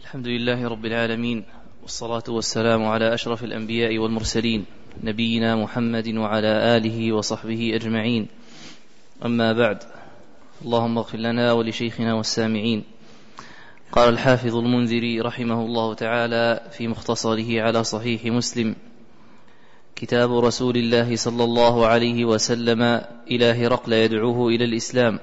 الحمد لله رب العالمين، والصلاة والسلام على أشرف الأنبياء والمرسلين، نبينا محمد وعلى آله وصحبه أجمعين. أما بعد، اللهم اغفر لنا ولشيخنا والسامعين. قال الحافظ المنذري رحمه الله تعالى في مختصره على صحيح مسلم: كتاب رسول الله صلى الله عليه وسلم إلى هرقل يدعوه إلى الإسلام.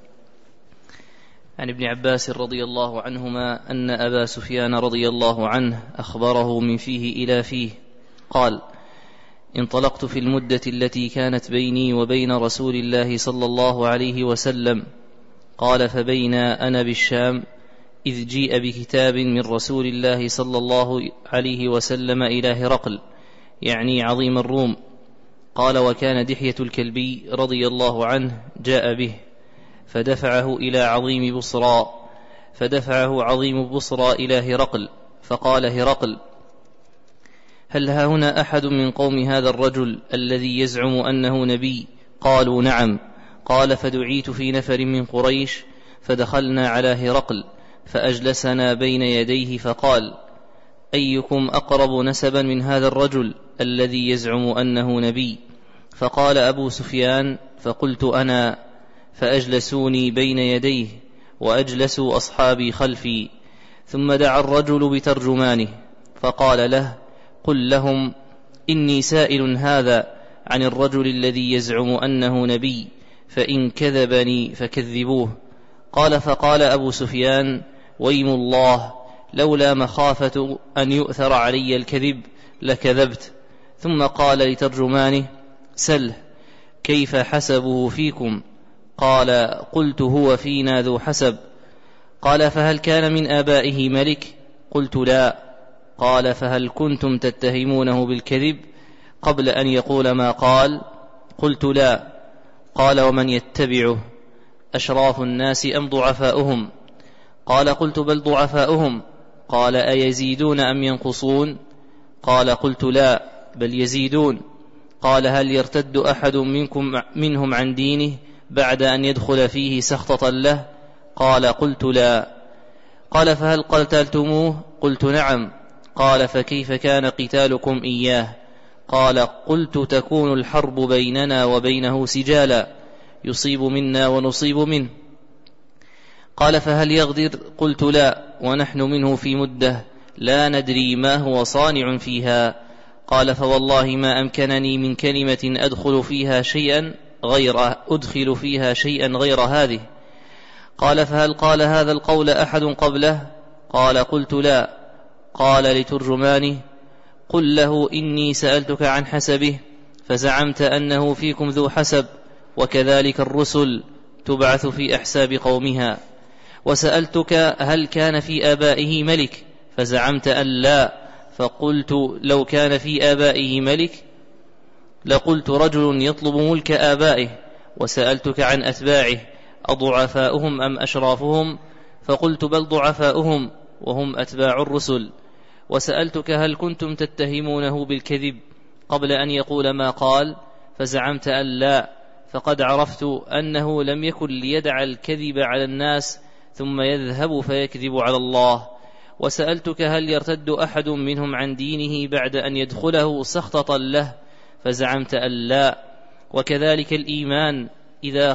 عن ابن عباس رضي الله عنهما أن أبا سفيان رضي الله عنه أخبره من فيه إلى فيه قال: انطلقت في المدة التي كانت بيني وبين رسول الله صلى الله عليه وسلم. قال: فبينا أنا بالشام إذ جيء بكتاب من رسول الله صلى الله عليه وسلم إلى هرقل، يعني عظيم الروم. قال: وكان دحية الكلبي رضي الله عنه جاء به، فدفعه عظيم بصرى إلى هرقل، فقال هرقل: هل ها هنا أحد من قوم هذا الرجل الذي يزعم أنه نبي؟ قالوا: نعم. قال: فدعيت في نفر من قريش، فدخلنا على هرقل فأجلسنا بين يديه، فقال: أيكم أقرب نسبا من هذا الرجل الذي يزعم أنه نبي؟ فقال أبو سفيان: فقلت أنا، فأجلسوني بين يديه وأجلسوا أصحابي خلفي. ثم دعا الرجل بترجمانه فقال له: قل لهم إني سائل هذا عن الرجل الذي يزعم أنه نبي، فإن كذبني فكذبوه. فقال أبو سفيان: ويم الله، لولا مخافة أن يؤثر علي الكذب لكذبت. ثم قال لترجمانه: سله كيف حسبه فيكم؟ قال: قلت: هو فينا ذو حسب. قال: فهل كان من آبائه ملك؟ قلت: لا. قال: فهل كنتم تتهمونه بالكذب قبل أن يقول ما قال؟ قلت: لا. قال: ومن يتبعه، أشراف الناس أم ضعفاؤهم؟ قال: قلت: بل ضعفاؤهم. قال: أيزيدون أم ينقصون؟ قال: قلت: لا، بل يزيدون. قال: هل يرتد أحد منهم عن دينه بعد أن يدخل فيه سخطة له؟ قال: قلت: لا. قال: فهل قتلتموه؟ قلت: نعم. قال: فكيف كان قتالكم إياه؟ قال: قلت: تكون الحرب بيننا وبينه سجالا، يصيب منا ونصيب منه. قال: فهل يغدر؟ قلت: لا، ونحن منه في مدة لا ندري ما هو صانع فيها. قال: فوالله ما أمكنني من كلمة أدخل فيها شيئا غير هذه. قال: فهل قال هذا القول أحد قبله؟ قال: قلت: لا. قال لترجمانه: قل له إني سألتك عن حسبه، فزعمت أنه فيكم ذو حسب، وكذلك الرسل تبعث في أحساب قومها. وسألتك هل كان في آبائه ملك، فزعمت أن لا، فقلت: لو كان في آبائه ملك لقلت رجل يطلب ملك آبائه. وسألتك عن أتباعه: أضعفاؤهم أم أشرافهم؟ فقلت: بل ضعفاؤهم، وهم أتباع الرسل. وسألتك هل كنتم تتهمونه بالكذب قبل أن يقول ما قال؟ فزعمت أن لا، فقد عرفت أنه لم يكن ليدع الكذب على الناس ثم يذهب فيكذب على الله. وسألتك هل يرتد أحد منهم عن دينه بعد أن يدخله سخطة له؟ فزعمت أن لا. وكذلك الإيمان إذا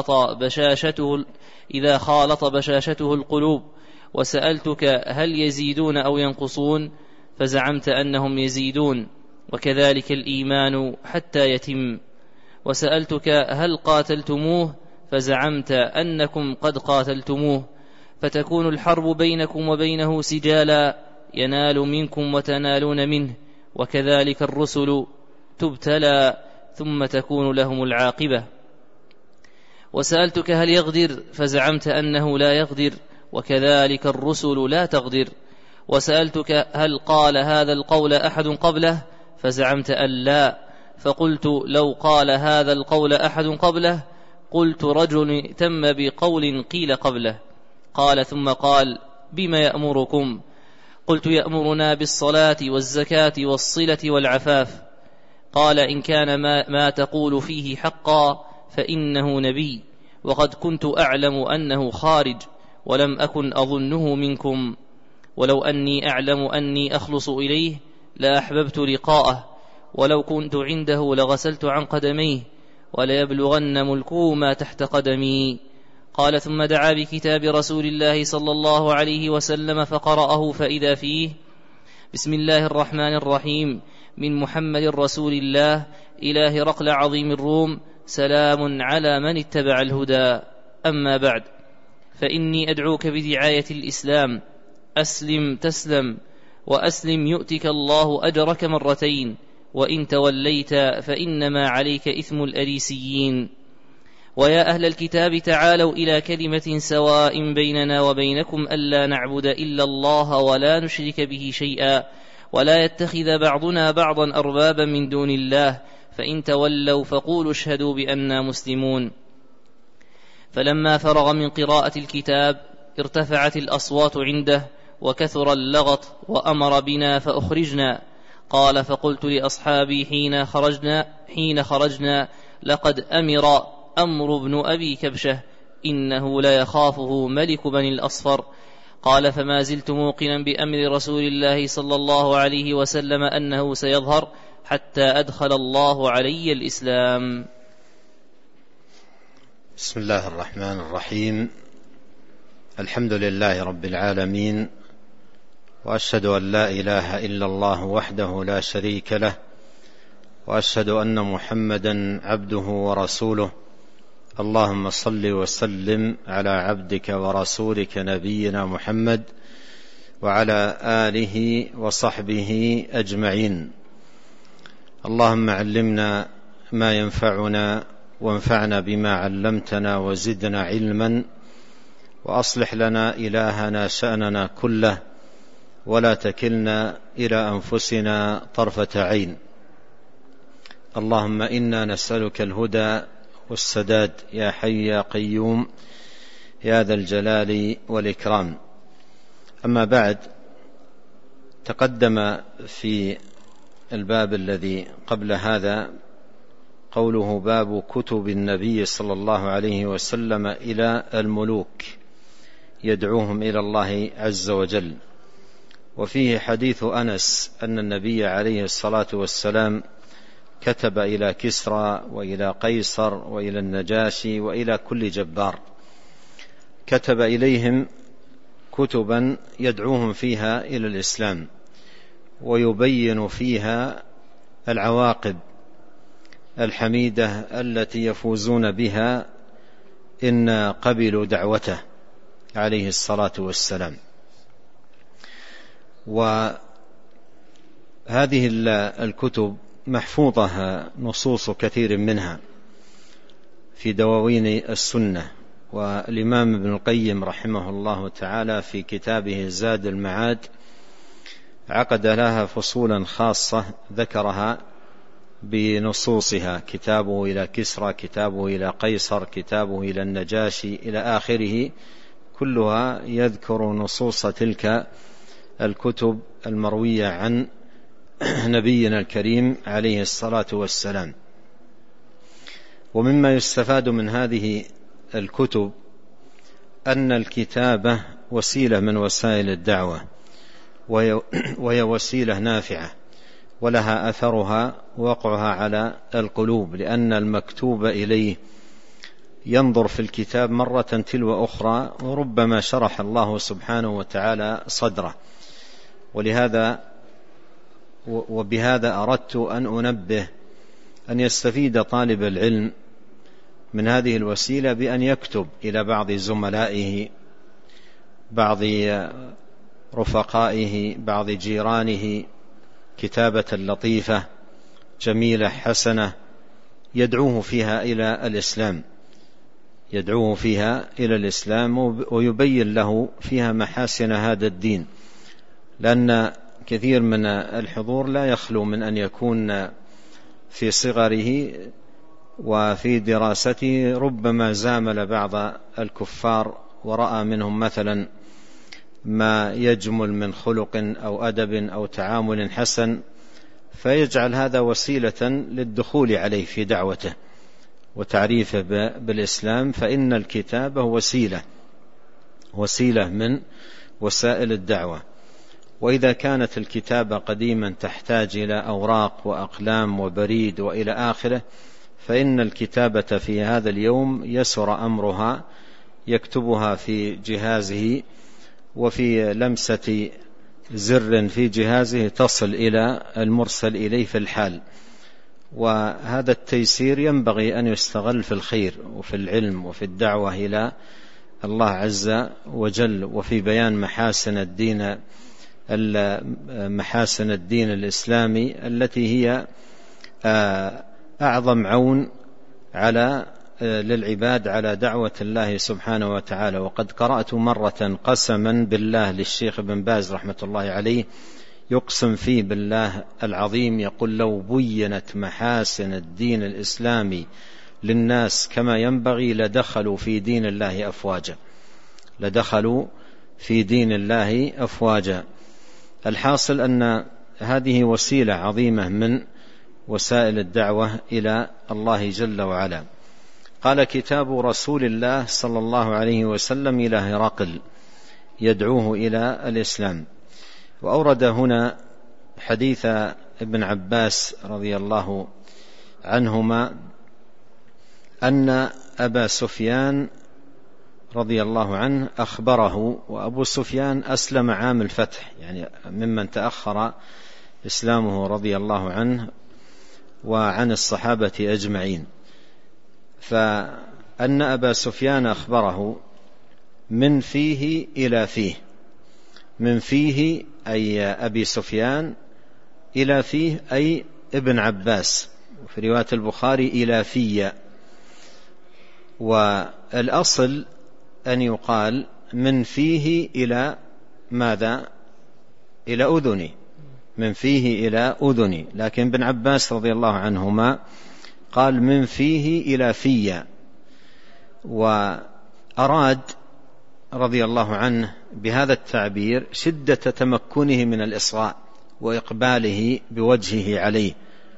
خالط بشاشته القلوب. وسألتك هل يزيدون أو ينقصون؟ فزعمت أنهم يزيدون، وكذلك الإيمان حتى يتم. وسألتك هل قاتلتموه؟ فزعمت أنكم قد قاتلتموه، فتكون الحرب بينكم وبينه سجالا، ينال منكم وتنالون منه، وكذلك الرسل تبتلى ثم تكون لهم العاقبة. وسألتك هل يغدر؟ فزعمت أنه لا يغدر، وكذلك الرسل لا تغدر. وسألتك هل قال هذا القول أحد قبله؟ فزعمت أن لا، فقلت: لو قال هذا القول أحد قبله قلت: رجل تم بقول قيل قبله. قال: ثم قال: بما يأمركم؟ قلت: يأمرنا بالصلاة والزكاة والصلة والعفاف. قال: إن كان ما تقول فيه حقا فإنه نبي، وقد كنت أعلم أنه خارج، ولم أكن أظنه منكم. ولو أني أعلم أني أخلص إليه لأحببت لقاءه، ولو كنت عنده لغسلت عن قدميه، وليبلغن ملكه ما تحت قدمي. قال: ثم دعا بكتاب رسول الله صلى الله عليه وسلم فقرأه، فإذا فيه: بسم الله الرحمن الرحيم، من محمد رسول الله إلى هرقل عظيم الروم، سلام على من اتبع الهدى. أما بعد، فإني أدعوك بدعاية الإسلام: أسلم تسلم، وأسلم يؤتك الله أجرك مرتين، وإن توليت فإنما عليك إثم الأريسيين. ويا أهل الكتاب تعالوا إلى كلمة سواء بيننا وبينكم ألا نعبد إلا الله ولا نشرك به شيئا، ولا يتخذ بعضنا بعضا أربابا من دون الله، فإن تولوا فقولوا اشهدوا بأننا مسلمون. فلما فرغ من قراءة الكتاب ارتفعت الأصوات عنده وكثر اللغط، وأمر بنا فأخرجنا. قال: فقلت لأصحابي حين خرجنا: لقد أمر أمر بن أبي كبشة، إنه لا يخافه ملك بني الأصفر. قال: فما زلت موقنا بأمر رسول الله صلى الله عليه وسلم أنه سيظهر حتى أدخل الله علي الإسلام. بسم الله الرحمن الرحيم. الحمد لله رب العالمين، وأشهد أن لا إله إلا الله وحده لا شريك له، وأشهد أن محمدا عبده ورسوله. اللهم صل وسلم على عبدك ورسولك نبينا محمد وعلى آله وصحبه أجمعين. اللهم علمنا ما ينفعنا، وانفعنا بما علمتنا، وزدنا علما، وأصلح لنا إلهنا شأننا كله، ولا تكلنا إلى أنفسنا طرفة عين. اللهم إنا نسألك الهدى والسداد يا حي يا قيوم يا ذا الجلال والإكرام. أما بعد، تقدم في الباب الذي قبل هذا قوله: باب كتب النبي صلى الله عليه وسلم إلى الملوك يدعوهم إلى الله عز وجل. وفيه حديث أنس أن النبي عليه الصلاة والسلام كتب إلى كسرى وإلى قيصر وإلى النجاشي وإلى كل جبار، كتب إليهم كتبا يدعوهم فيها إلى الإسلام، ويبين فيها العواقب الحميدة التي يفوزون بها إن قبلوا دعوته عليه الصلاة والسلام. وهذه الكتب محفوظة نصوص كثير منها في دواوين السنة. والإمام ابن القيم رحمه الله تعالى في كتابه زاد المعاد عقد لها فصولا خاصة ذكرها بنصوصها: كتابه إلى كسرى، كتابه إلى قيصر، كتابه إلى النجاشي، إلى آخره، كلها يذكر نصوص تلك الكتب المروية عن نبينا الكريم عليه الصلاة والسلام. ومما يستفاد من هذه الكتب أن الكتابة وسيلة من وسائل الدعوة، وهي وسيلة نافعة ولها أثرها ووقعها على القلوب، لأن المكتوب إليه ينظر في الكتاب مرة تلو أخرى، وربما شرح الله سبحانه وتعالى صدره. وبهذا أردت أن أنبه أن يستفيد طالب العلم من هذه الوسيلة بأن يكتب إلى بعض زملائه، بعض رفقائه، بعض جيرانه، كتابة لطيفة جميلة حسنة يدعوه فيها إلى الإسلام، ويبين له فيها محاسن هذا الدين. لأن كثير من الحضور لا يخلو من أن يكون في صغره وفي دراسته ربما زامل بعض الكفار ورأى منهم مثلا ما يجمل من خلق أو أدب أو تعامل حسن، فيجعل هذا وسيلة للدخول عليه في دعوته وتعريفه بالإسلام. فإن الكتابة وسيلة من وسائل الدعوة. وإذا كانت الكتابة قديما تحتاج إلى أوراق وأقلام وبريد وإلى آخره، فإن الكتابة في هذا اليوم يسر أمرها، يكتبها في جهازه وفي لمسة زر في جهازه تصل إلى المرسل إليه في الحال. وهذا التيسير ينبغي أن يستغل في الخير وفي العلم وفي الدعوة إلى الله عز وجل، وفي بيان محاسن الدين الإسلامي التي هي أعظم عون للعباد على دعوة الله سبحانه وتعالى. وقد قرأت مرة قسما بالله للشيخ ابن باز رحمة الله عليه، يقسم فيه بالله العظيم، يقول: لو بينت محاسن الدين الإسلامي للناس كما ينبغي لدخلوا في دين الله أفواجا. الحاصل أن هذه وسيلة عظيمة من وسائل الدعوة إلى الله جل وعلا. قال: كتاب رسول الله صلى الله عليه وسلم إلى هرقل يدعوه إلى الإسلام. وأورد هنا حديث ابن عباس رضي الله عنهما أن أبا سفيان رضي الله عنه أخبره، وأبو سفيان أسلم عام الفتح، يعني ممن تأخر إسلامه رضي الله عنه وعن الصحابة أجمعين. فأن أبا سفيان أخبره من فيه إلى فيه، من فيه أي أبي سفيان، إلى فيه أي ابن عباس، وفي رواية البخاري إلى فيه. والأصل أن يقال من فيه إلى ماذا؟ إلى أذني، من فيه إلى أذني. لكن ابن عباس رضي الله عنهما قال من فيه إلى فيه، وأراد رضي الله عنه بهذا التعبير شدة تمكنه من الإصغاء وإقباله بوجهه عليه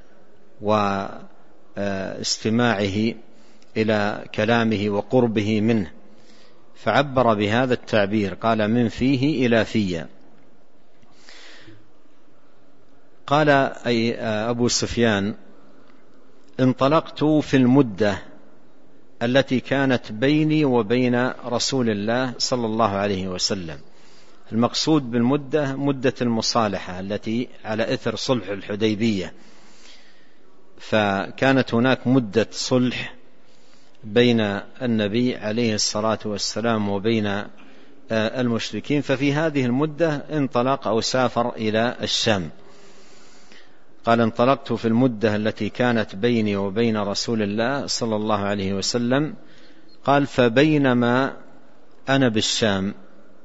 واستماعه إلى كلامه وقربه منه، فعبر بهذا التعبير، قال من فيه إلى فيه. قال أي أبو سفيان: انطلقت في المدة التي كانت بيني وبين رسول الله صلى الله عليه وسلم. المقصود بالمدة مدة المصالحة التي على إثر صلح الحديبية، فكانت هناك مدة صلح بين النبي عليه الصلاة والسلام وبين المشركين، ففي هذه المدة انطلق أو سافر إلى الشام. قال: انطلقت في المدة التي كانت بيني وبين رسول الله صلى الله عليه وسلم. قال: فبينما أنا بالشام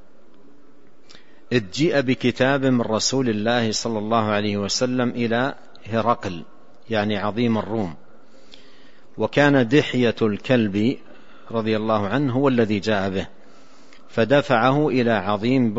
إذ جيء بكتاب من رسول الله صلى الله عليه وسلم إلى هرقل، يعني عظيم الروم، وكان دحية الكلب رضي الله عنه هو الذي جاء به، فدفعه إلى عظيم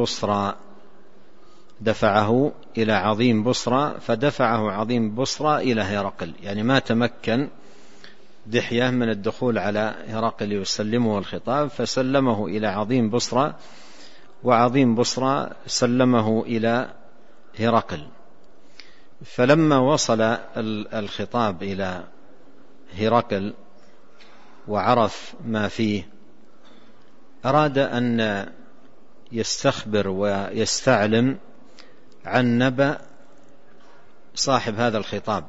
بصرى، فدفعه عظيم بصرى إلى هرقل، يعني ما تمكن دحية من الدخول على هرقل يسلمه الخطاب، فسلمه إلى عظيم بصرى، وعظيم بصرى سلمه إلى هرقل. فلما وصل الخطاب إلى هرقل وعرف ما فيه، أراد أن يستخبر ويستعلم عن نبأ صاحب هذا الخطاب،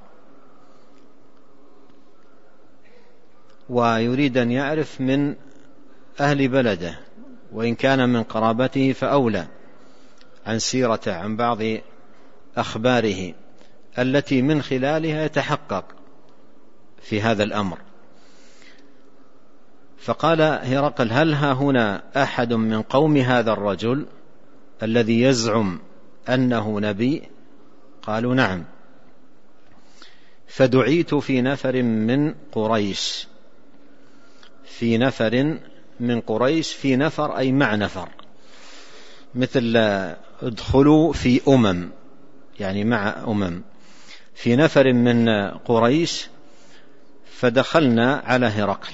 ويريد أن يعرف من أهل بلده، وإن كان من قرابته فأولى، عن سيرته، عن بعض أخباره التي من خلالها يتحقق في هذا الأمر. فقال هرقل: هل ها هنا أحد من قوم هذا الرجل الذي يزعم أنه نبي؟ قالوا: نعم. فدعيت في نفر من قريش، في نفر أي مع نفر، مثل ادخلوا في يعني مع في نفر من قريش، فدخلنا على هرقل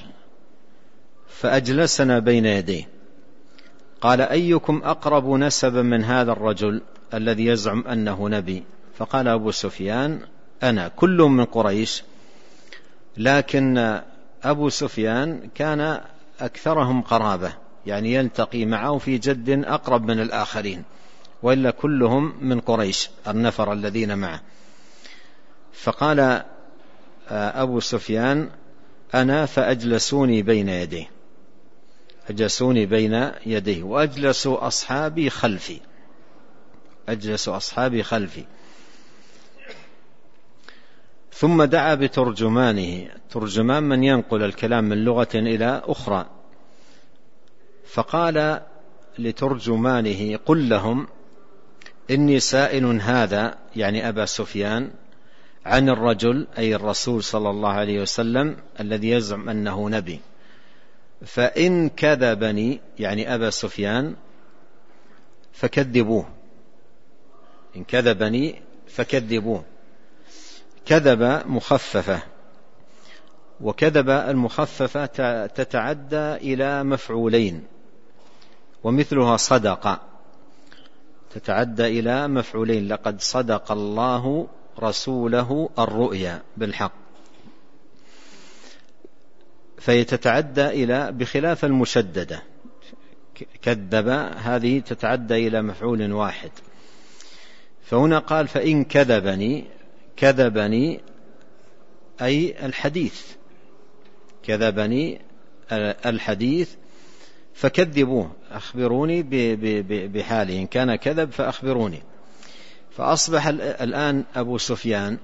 فأجلسنا بين يديه. قال: أيكم أقرب نسبا من هذا الرجل الذي يزعم أنه نبي؟ فقال أبو سفيان: أنا. كلهم من قريش، لكن أبو سفيان كان أكثرهم قرابة، يعني يلتقي معه في جد أقرب من الآخرين، وإلا كلهم من قريش النفر الذين معه. فقال أبو سفيان: أنا، فأجلسوني بين يديه، أجلسوني بين يديه، وأجلسوا أصحابي خلفي، أجلسوا أصحابي خلفي. ثم دعا بترجمانه، ترجمان من ينقل الكلام من لغة إلى أخرى، فقال لترجمانه: قل لهم إني سائل هذا، يعني أبا سفيان، عن الرجل، أي الرسول صلى الله عليه وسلم، الذي يزعم أنه نبي، فإن كذبني، يعني أبا سفيان، فكذبوه، إن كذبني فكذبوه. كذب مخففة، وكذب المخففة تتعدى إلى مفعولين، ومثلها صدق تتعدى إلى مفعولين: لقد صدق الله رسوله الرؤيا بالحق. فيتتعدى إلى، بخلاف المشددة، كذب هذه تتعدى إلى مفعول واحد. فهنا قال: فإن كذبني، كذبني أي الحديث، كذبني الحديث، فكذبوه، أخبروني بحاله، إن كان كذب فأخبروني. فأصبح الآن أبو سفيان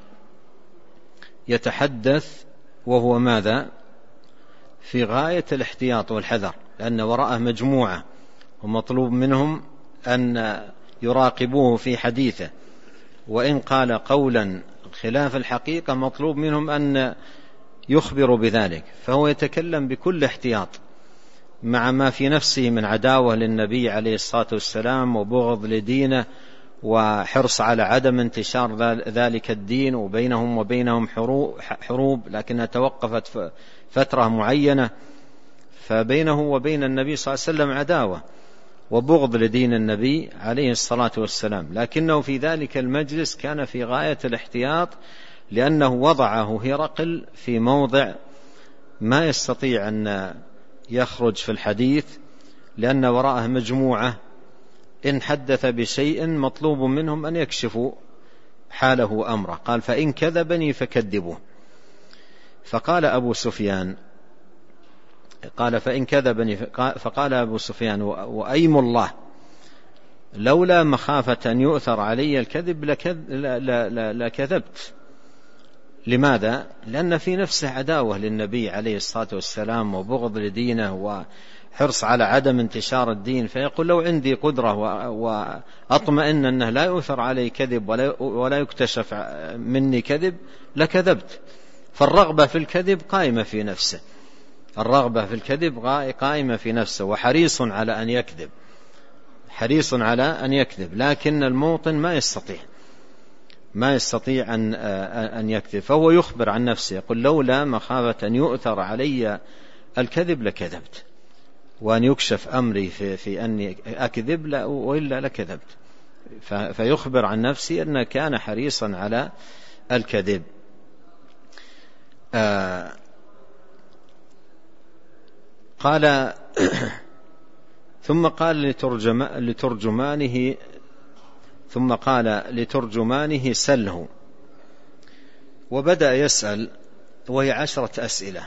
يتحدث وهو ماذا؟ في غاية الاحتياط والحذر، لأن وراءه مجموعة ومطلوب منهم أن يراقبوه في حديثه، وإن قال قولا خلاف الحقيقة مطلوب منهم أن يخبروا بذلك. فهو يتكلم بكل احتياط، مع ما في نفسه من عداوة للنبي عليه الصلاة والسلام، وبغض لدينه، وحرص على عدم انتشار ذلك الدين، وبينهم وبينهم حروب، لكنها توقفت فترة معينة، فبينه وبين النبي صلى الله عليه وسلم عداوة وبغض لدين النبي عليه الصلاة والسلام. لكنه في ذلك المجلس كان في غاية الاحتياط، لأنه وضعه هرقل في موضع ما يستطيع أن يخرج في الحديث، لأن وراءه مجموعة إن حدث بشيء مطلوب منهم أن يكشفوا حاله أمره. قال: فإن كذبني فكذبوه. فقال أبو سفيان، قال: فإن كذبني، فقال أبو سفيان: وأيم الله، لولا مخافة أن يؤثر علي الكذب لكذبت. لماذا؟ لأن في نفسه عداوة للنبي عليه الصلاة والسلام، وبغض لدينه، وحرص على عدم انتشار الدين. فيقول: لو عندي قدرة وأطمئن أنه لا يؤثر علي كذب ولا يكتشف مني كذب لكذبت. فالرغبة في الكذب قائمة في نفسه، الرغبة في الكذب قائمة في نفسه، وحريص على أن يكذب، حريص على أن يكذب، لكن الموطن ما يستطيع أن يكذب. فهو يخبر عن نفسه، يقول: لولا مخافة أن يؤثر علي الكذب لكذبت، وأن يكشف أمري في أني أكذب وإلا لكذبت. فيخبر عن نفسه أنه كان حريصا على الكذب. قال: ثم قال لترجمانه سله. وبدأ يسأل، وهي 10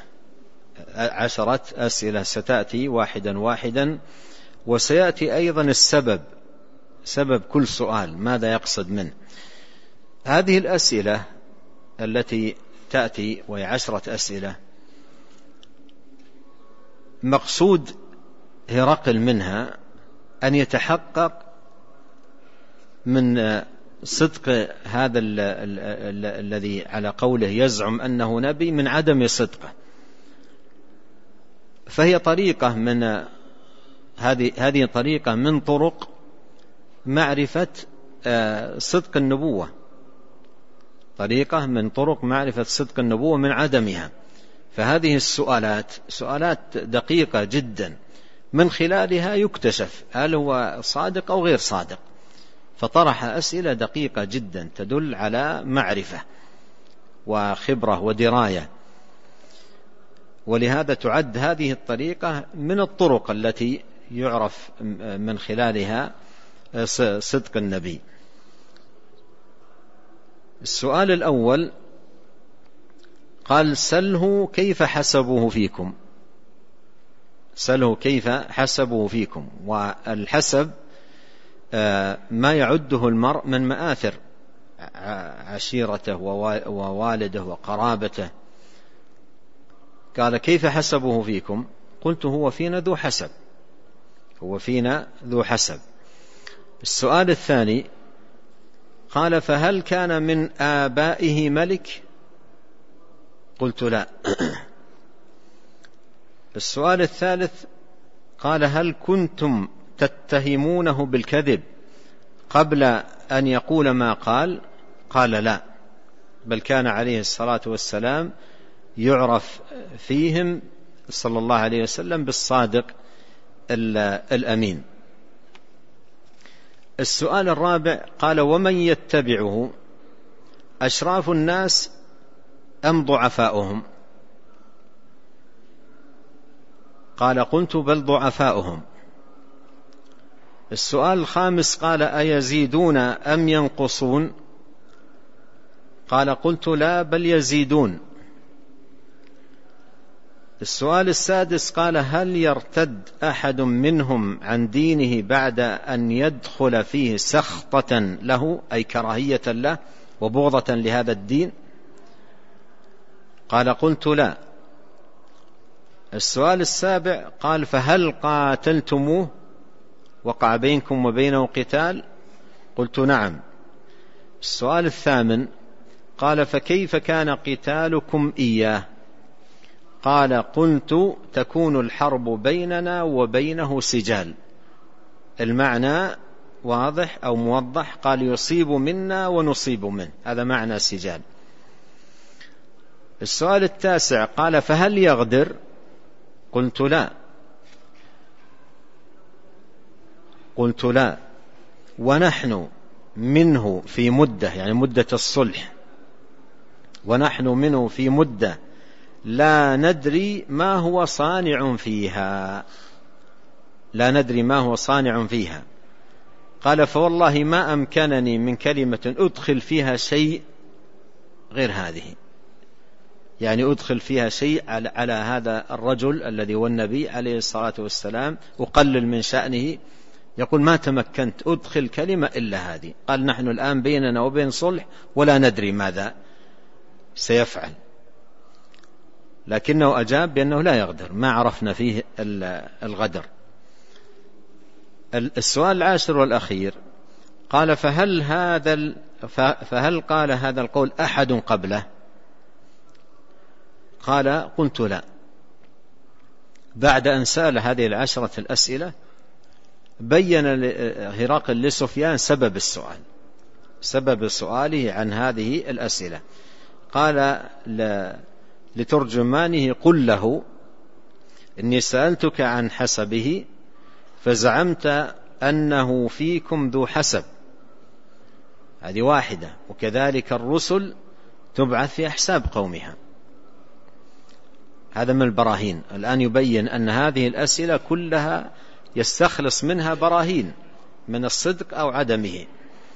أسئلة ستأتي واحدا واحدا، وسيأتي أيضا سبب كل سؤال ماذا يقصد منه. هذه الأسئلة التي تأتي وهي 10 أسئلة، مقصود هرقل منها أن يتحقق من صدق هذا الذي على قوله يزعم أنه نبي من عدم صدقه. فهي طريقة من هذه طريقة من طرق معرفة صدق النبوة، طريقة من طرق معرفة صدق النبوة من عدمها. فهذه سؤالات دقيقة جدا، من خلالها يكتشف هل هو صادق أو غير صادق. فطرح أسئلة دقيقة جدا تدل على معرفة وخبرة ودراية، ولهذا تعد هذه الطريقة من الطرق التي يعرف من خلالها صدق النبي. السؤال الأول قال: سله كيف حسبوه فيكم. سله كيف حسبوه فيكم. والحسب ما يعده المرء من مآثر عشيرته ووالده وقرابته. قال: كيف حسبوه فيكم؟ قلت: هو فينا ذو حسب، هو فينا ذو حسب. السؤال الثاني قال: فهل كان من آبائه ملك؟ قلت: لا. السؤال الثالث قال: هل كنتم تتهمونه بالكذب قبل أن يقول ما قال؟ قال: لا، بل كان عليه الصلاة والسلام يعرف فيهم صلى الله عليه وسلم بالصادق الأمين. السؤال الرابع قال: ومن يتبعه، أشراف الناس أم ضعفاؤهم؟ قال: قلت: بل ضعفاؤهم. السؤال الخامس قال: أيزيدون أم ينقصون؟ قال: قلت: لا، بل يزيدون. السؤال السادس قال: هل يرتد أحد منهم عن دينه بعد أن يدخل فيه سخطة له، أي كراهية له وبغضة لهذا الدين؟ قال: قلت: لا. السؤال السابع قال: فهل قاتلتموه، وقع بينكم وبينه قتال؟ قلت: نعم. السؤال الثامن قال: فكيف كان قتالكم إياه؟ قال: قلت: تكون الحرب بيننا وبينه سجال. المعنى واضح أو موضح. قال: يصيب منا ونصيب منه، هذا معنى سجال. السؤال التاسع قال: فهل يغدر؟ قلت: لا. قلت: لا، ونحن منه في مدة، يعني مدة الصلح، ونحن منه في مدة لا ندري ما هو صانع فيها، لا ندري ما هو صانع فيها. قال: فوالله ما أمكنني من كلمة أدخل فيها شيء غير هذه، يعني أدخل فيها شيء على هذا الرجل الذي هو النبي عليه الصلاة والسلام، أقلل من شأنه. يقول: ما تمكنت أدخل كلمة إلا هذه. قال: نحن الآن بيننا وبين صلح ولا ندري ماذا سيفعل، لكنه أجاب بأنه لا يغدر، ما عرفنا فيه الغدر. السؤال العاشر والأخير قال: فهل قال هذا القول أحد قبله؟ قال: قلت: لا. بعد أن سأل هذه العشرة الأسئلة بين هرقل لسفيان سبب السؤال، سبب سؤاله عن هذه الأسئلة. قال لترجمانه: قل له إني سألتك عن حسبه فزعمت أنه فيكم ذو حسب، هذه واحدة، وكذلك الرسل تبعث في أحساب قومها. هذا من البراهين. الآن يبين أن هذه الأسئلة كلها يستخلص منها براهين من الصدق أو عدمه.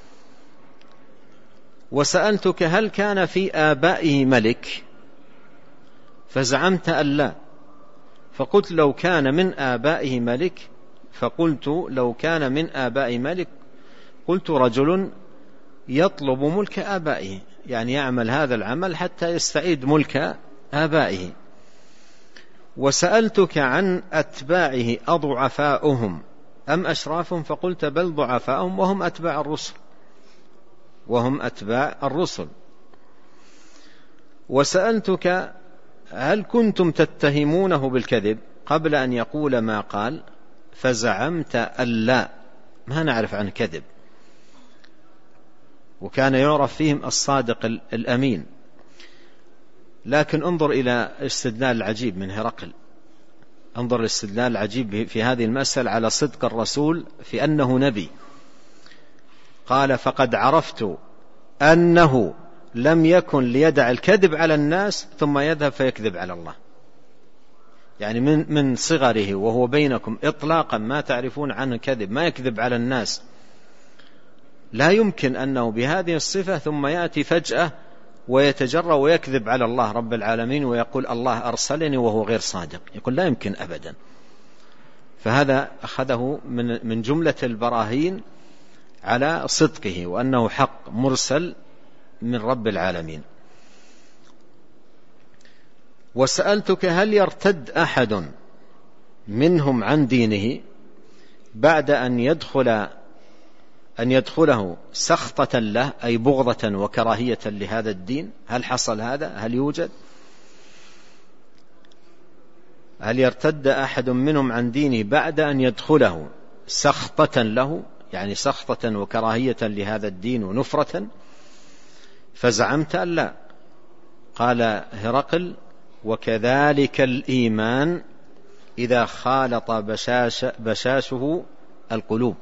وسألتك: هل كان في آبائه ملك؟ فزعمت أن لا، فقلت: لو كان من آبائه ملك، فقلت: لو كان من آبائه ملك، قلت: رجل يطلب ملك آبائه، يعني يعمل هذا العمل حتى يستعيد ملك آبائه. وسألتك عن أتباعه: أضعفاؤهم أم أشرافهم؟ فقلت: بل ضعفاؤهم وهم أتباع الرسل، وهم أتباع الرسل. وسألتك: هل كنتم تتهمونه بالكذب قبل أن يقول ما قال؟ فزعمت أن لا، ما نعرف عن كذب، وكان يعرف فيهم الصادق الأمين. لكن انظر إلى استدلال العجيب من هرقل، انظر الاستدلال العجيب في هذه المسألة على صدق الرسول في أنه نبي. قال فقد عرفت أنه لم يكن ليدع الكذب على الناس ثم يذهب فيكذب على الله. يعني من صغره وهو بينكم إطلاقا ما تعرفون عنه كذب، ما يكذب على الناس. لا يمكن أنه بهذه الصفة ثم يأتي فجأة ويتجرأ ويكذب على الله رب العالمين ويقول الله أرسلني وهو غير صادق. يقول لا يمكن أبدا. فهذا أخذه من جملة البراهين على صدقه وأنه حق مرسل من رب العالمين. وسألتك هل يرتد أحد منهم عن دينه بعد أن يدخله سخطة له، أي بغضة وكراهية لهذا الدين؟ هل حصل هذا؟ هل يوجد؟ هل يرتد أحد منهم عن دينه بعد أن يدخله سخطة له، يعني سخطة وكراهية لهذا الدين ونفرة؟ فزعمت أن لا. قال هرقل وكذلك الإيمان إذا خالط بشاشه القلوب.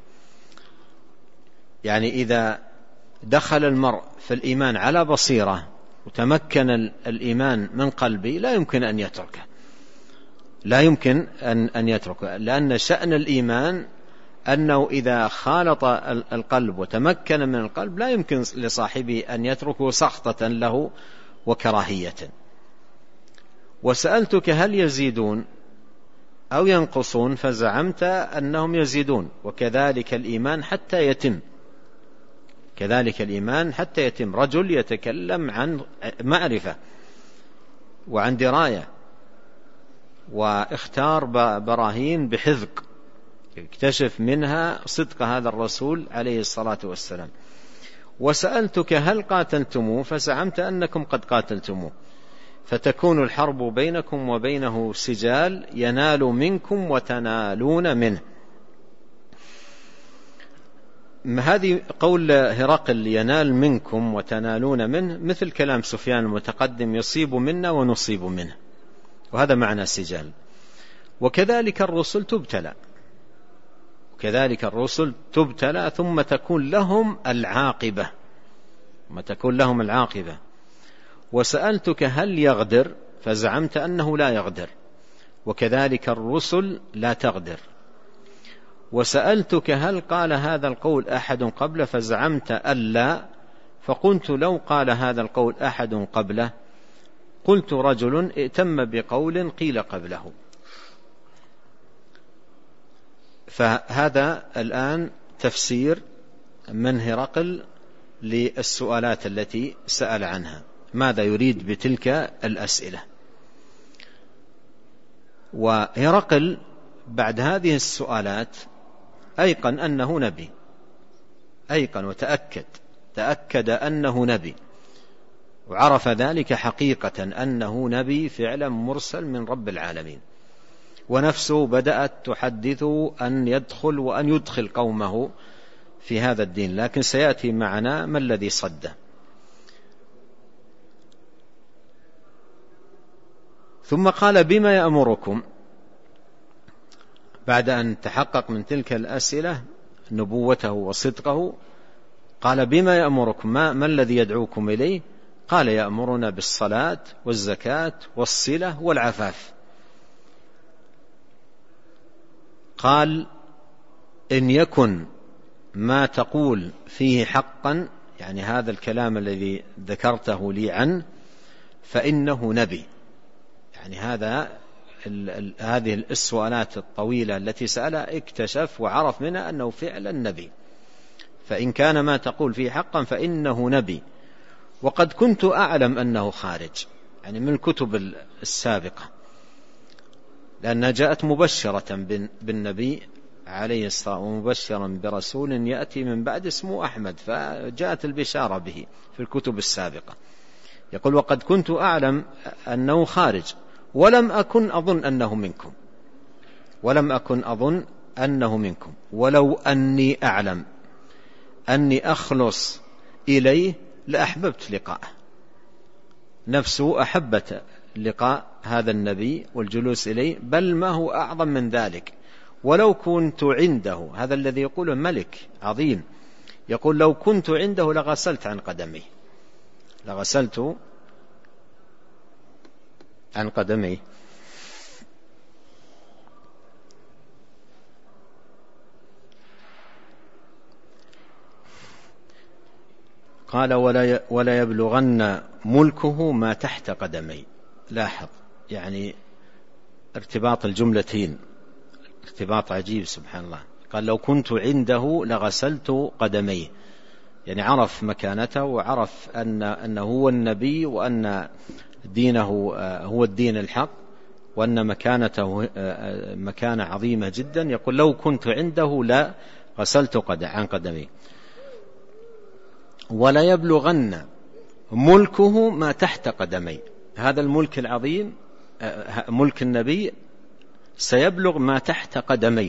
يعني إذا دخل المرء في الإيمان على بصيرة وتمكن الإيمان من قلبه لا يمكن أن يتركه، لا يمكن أن يتركه، لأن شأن الإيمان أنه إذا خالط القلب وتمكن من القلب لا يمكن لصاحبه أن يتركه سخطة له وكراهية. وسألتك هل يزيدون أو ينقصون؟ فزعمت أنهم يزيدون. وكذلك الإيمان حتى يتم، كذلك الإيمان حتى يتم. رجل يتكلم عن معرفة وعن دراية واختار براهين بحذق يكتشف منها صدق هذا الرسول عليه الصلاة والسلام. وسألتك هل قاتلتموه؟ فزعمت أنكم قد قاتلتموه، فتكون الحرب بينكم وبينه سجال ينال منكم وتنالون منه. هذه قول هرقل ينال منكم وتنالون منه مثل كلام سفيان المتقدم يصيب منا ونصيب منه، وهذا معنى سجال. وكذلك الرسل تبتلى، وكذلك الرسل تبتلى ثم تكون لهم العاقبة، وسألتك هل يغدر؟ فزعمت أنه لا يغدر، وكذلك الرسل لا تغدر. وسألتك هل قال هذا القول أحد قبله؟ فزعمت ألا، فقلت لو قال هذا القول أحد قبله قلت رجل ائتم بقول قيل قبله. فهذا الآن تفسير من هرقل للسؤالات التي سأل عنها، ماذا يريد بتلك الأسئلة. وهرقل بعد هذه السؤالات أيقن أنه نبي، أيقن وتأكد أنه نبي، وعرف ذلك حقيقة أنه نبي فعلا مرسل من رب العالمين. ونفسه بدأت تحدثه أن يدخل وأن يدخل قومه في هذا الدين، لكن سيأتي معنا ما الذي صده. ثم قال بما يأمركم، بعد أن تحقق من تلك الأسئلة نبوته وصدقه، قال بما يأمركم، ما الذي يدعوكم إليه؟ قال يأمرنا بالصلاة والزكاة والصلة والعفاف. قال إن يكن ما تقول فيه حقا، يعني هذا الكلام الذي ذكرته لي عنه، فإنه نبي. يعني هذه السؤالات الطويلة التي سألها اكتشف وعرف منها أنه فعلا نبي. فإن كان ما تقول فيه حقا فإنه نبي. وقد كنت أعلم أنه خارج، يعني من الكتب السابقة، لأنها جاءت مبشرة بالنبي عليه الصلاة والسلام، ومبشرا برسول يأتي من بعد اسمه أحمد، فجاءت البشارة به في الكتب السابقة. يقول وقد كنت أعلم أنه خارج ولم أكن أظن أنه منكم ولو أني أعلم أني أخلص إليه لأحببت لقاءه. نفسه أحبت لقاء هذا النبي والجلوس إليه، بل ما هو أعظم من ذلك، ولو كنت عنده. هذا الذي يقوله ملك عظيم يقول لو كنت عنده لغسلت عن قدمي، لغسلت عن قدمي. قال ولا يبلغن ملكه ما تحت قدمي. لاحظ يعني ارتباط الجملتين، ارتباط عجيب سبحان الله. قال لو كنت عنده لغسلت قدميه، يعني عرف مكانته وعرف أنه هو النبي وأن دينه هو الدين الحق وأن مكانته مكانة عظيمة جدا. يقول لو كنت عنده لغسلت عن قدميه. ولا يبلغن ملكه ما تحت قدمي، هذا الملك العظيم ملك النبي سيبلغ ما تحت قدمي.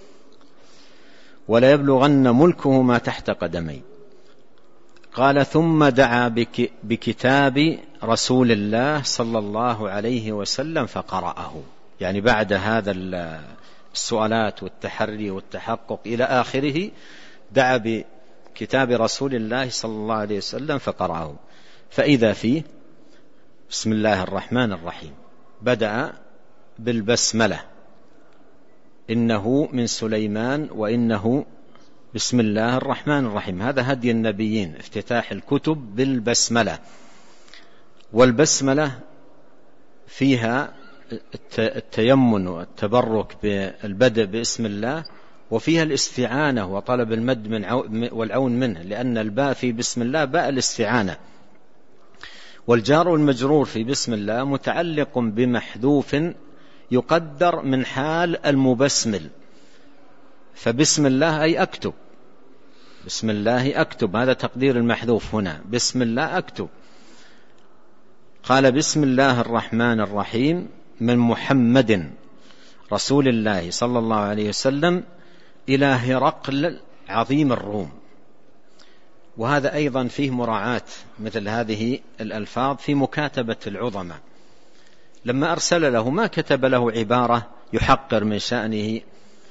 ولا يبلغن ملكه ما تحت قدمي. قال ثم دعا بكتاب رسول الله صلى الله عليه وسلم فقرأه، يعني بعد هذا السؤالات والتحري والتحقق إلى آخره دعا بكتاب رسول الله صلى الله عليه وسلم فقرأه، فإذا فيه بسم الله الرحمن الرحيم. بدأ بالبسملة، إنه من سليمان وإنه بسم الله الرحمن الرحيم. هذا هدي النبيين، افتتاح الكتب بالبسملة. والبسملة فيها التيمن والتبرك بالبدء باسم الله، وفيها الاستعانة وطلب المد والعون منه، لأن الباء في بسم الله باء الاستعانة. والجار والمجرور في بسم الله متعلق بمحذوف يقدر من حال المبسمل، فبسم الله أي أكتب، بسم الله أكتب، هذا تقدير المحذوف هنا، بسم الله أكتب. قال بسم الله الرحمن الرحيم من محمد رسول الله صلى الله عليه وسلم إلى هرقل عظيم الروم. وهذا أيضا فيه مراعاة مثل هذه الألفاظ في مكاتبة العظماء. لما أرسل له ما كتب له عبارة يحقر من شأنه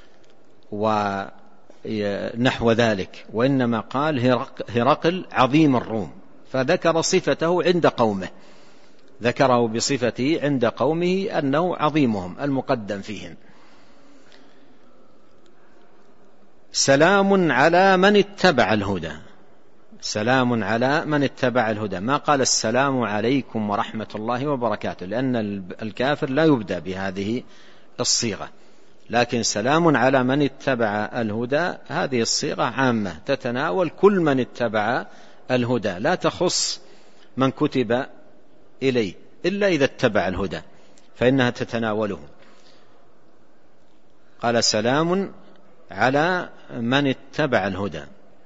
ونحو ذلك، وإنما قال هرقل عظيم الروم، فذكر صفته عند قومه، ذكره بصفته عند قومه أنه عظيمهم المقدم فيهم. سلام على من اتبع الهدى، سلام على من اتبع الهدى، ما قال السلام عليكم ورحمة الله وبركاته، لأن الكافر لا يبدأ بهذه الصيغة، لكن سلام على من اتبع الهدى هذه الصيغة عامة تتناول كل من اتبع الهدى، لا تخص من كتب إليه إلا إذا اتبع الهدى فإنها تتناوله. قال سلام على من اتبع الهدى.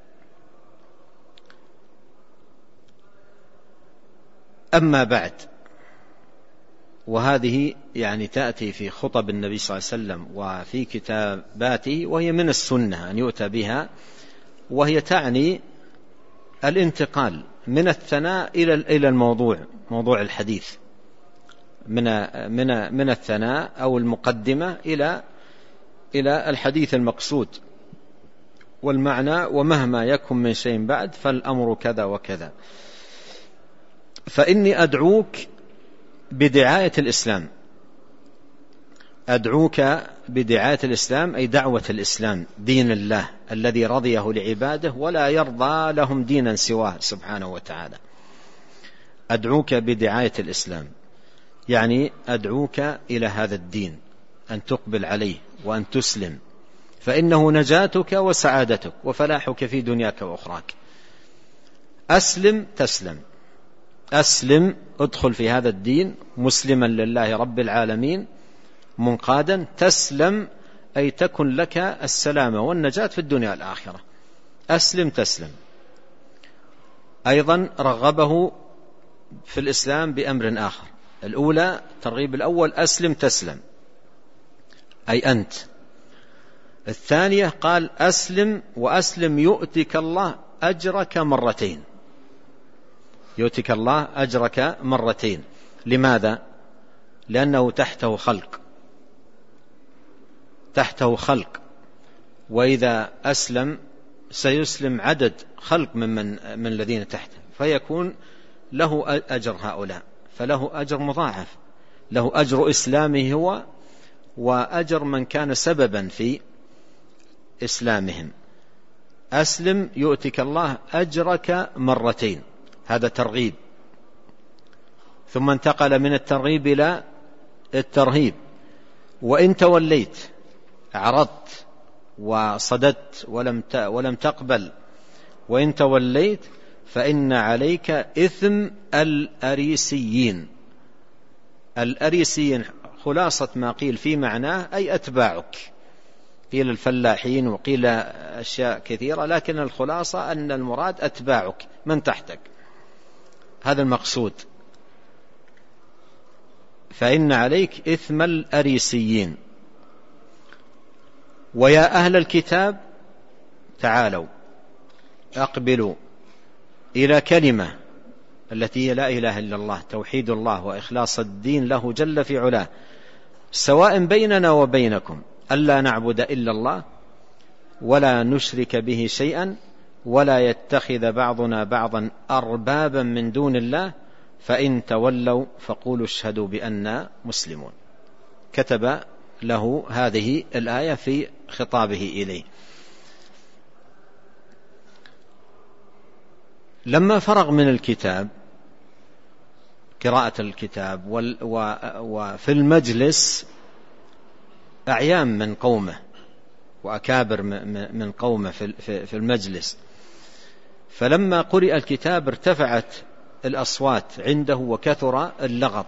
أما بعد، وهذه يعني تأتي في خطب النبي صلى الله عليه وسلم وفي كتاباته، وهي من السنة أن يؤتى بها، وهي تعني الانتقال من الثناء إلى الموضوع، موضوع الحديث، من الثناء أو المقدمة إلى الحديث المقصود والمعنى، ومهما يكن من شيء بعد فالأمر كذا وكذا. فإني أدعوك بدعاية الإسلام، أدعوك بدعاية الإسلام أي دعوة الإسلام، دين الله الذي رضيه لعباده ولا يرضى لهم دينا سواه سبحانه وتعالى. أدعوك بدعاية الإسلام يعني أدعوك إلى هذا الدين، أن تقبل عليه وأن تسلم، فإنه نجاتك وسعادتك وفلاحك في دنياك وأخراك. أسلم تسلم، أسلم، ادخل في هذا الدين مسلما لله رب العالمين منقادا، تسلم أي تكن لك السلامة والنجاة في الدنيا والآخرة. أسلم تسلم. أيضا رغبه في الإسلام بأمر آخر، الأولى ترغيب الأول أسلم تسلم أي أنت. الثانية قال أسلم، وأسلم يؤتك الله أجرك مرتين، يؤتك الله أجرك مرتين. لماذا؟ لأنه تحته خلق، تحته خلق، وإذا أسلم سيسلم عدد خلق من الذين تحته، فيكون له أجر هؤلاء، فله أجر مضاعف، له أجر إسلامه هو وأجر من كان سببا في إسلامهم. أسلم يؤتك الله أجرك مرتين، هذا ترغيب. ثم انتقل من الترغيب إلى الترهيب. وإن توليت، أعرضت وصددت ولم تقبل، وإن توليت فإن عليك إثم الأريسيين. الأريسيين خلاصة ما قيل في معناه أي أتباعك، قيل الفلاحين وقيل أشياء كثيرة، لكن الخلاصة أن المراد أتباعك من تحتك، هذا المقصود. فإن عليك إثم الأريسيين. ويا أهل الكتاب تعالوا أقبلوا إلى كلمة التي هي لا إله إلا الله، توحيد الله وإخلاص الدين له جل في علاه، سواء بيننا وبينكم ألا نعبد إلا الله ولا نشرك به شيئا ولا يتخذ بعضنا بعضا أربابا من دون الله فإن تولوا فقولوا اشهدوا بأننا مسلمون. كتب له هذه الآية في خطابه إليه. لما فرغ من الكتاب، قراءة الكتاب وفي المجلس أعيان من قومه وأكابر من قومه في المجلس، فلما قرئ الكتاب ارتفعت الأصوات عنده وكثر اللغط.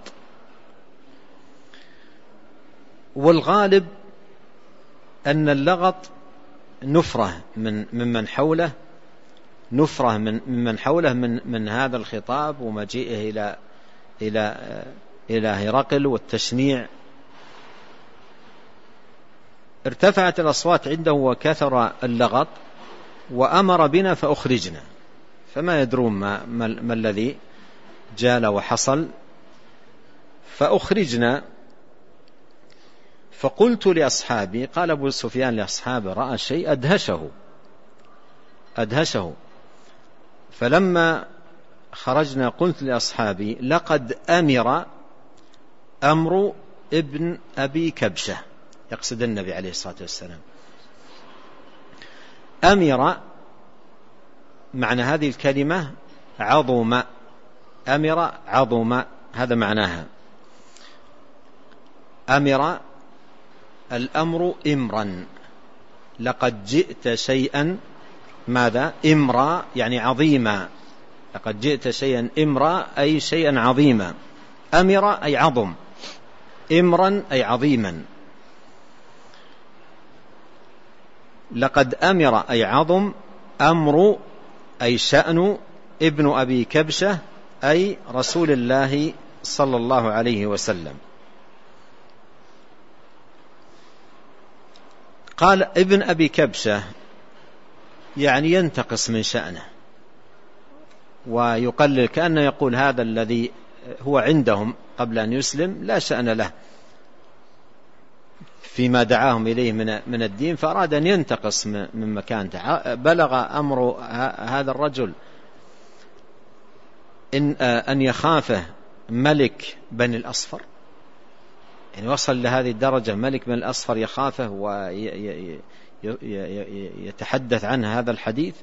والغالب أن اللغط نفرة ممن حوله، نفرة ممن حوله من هذا الخطاب ومجيئه إلى هرقل والتشنيع. ارتفعت الأصوات عنده وكثر اللغط وأمر بنا فأخرجنا، فما يدرون ما الذي جال وحصل. فأخرجنا، فقلت لأصحابي، قال أبو سفيان لأصحابه، رأى شيء أدهشه. فلما خرجنا قلت لأصحابي لقد أمر ابن أبي كبشة، يقصد النبي عليه الصلاة والسلام. أمر معنى هذه الكلمة عظم، أمر عظم، هذا معناها. أمر الأمر إمرا، لقد جئت شيئا ماذا؟ إمرا يعني عظيما، لقد جئت شيئا إمرا أي شيئا عظيما. أمر أي عظم، إمرا أي عظيما. لقد أمر أي عظم، أمر أي شأن ابن أبي كبشة أي رسول الله صلى الله عليه وسلم. قال ابن أبي كبشة يعني ينتقص من شأنه ويقلل، كأنه يقول هذا الذي هو عندهم قبل أن يسلم لا شأن له فيما دعاهم إليه من الدين، فأراد أن ينتقص من مكانته. بلغ أمر هذا الرجل أن يخافه ملك بني الأصفر، يعني وصل لهذه الدرجة، ملك بني الأصفر يخافه ويتحدث عنه هذا الحديث.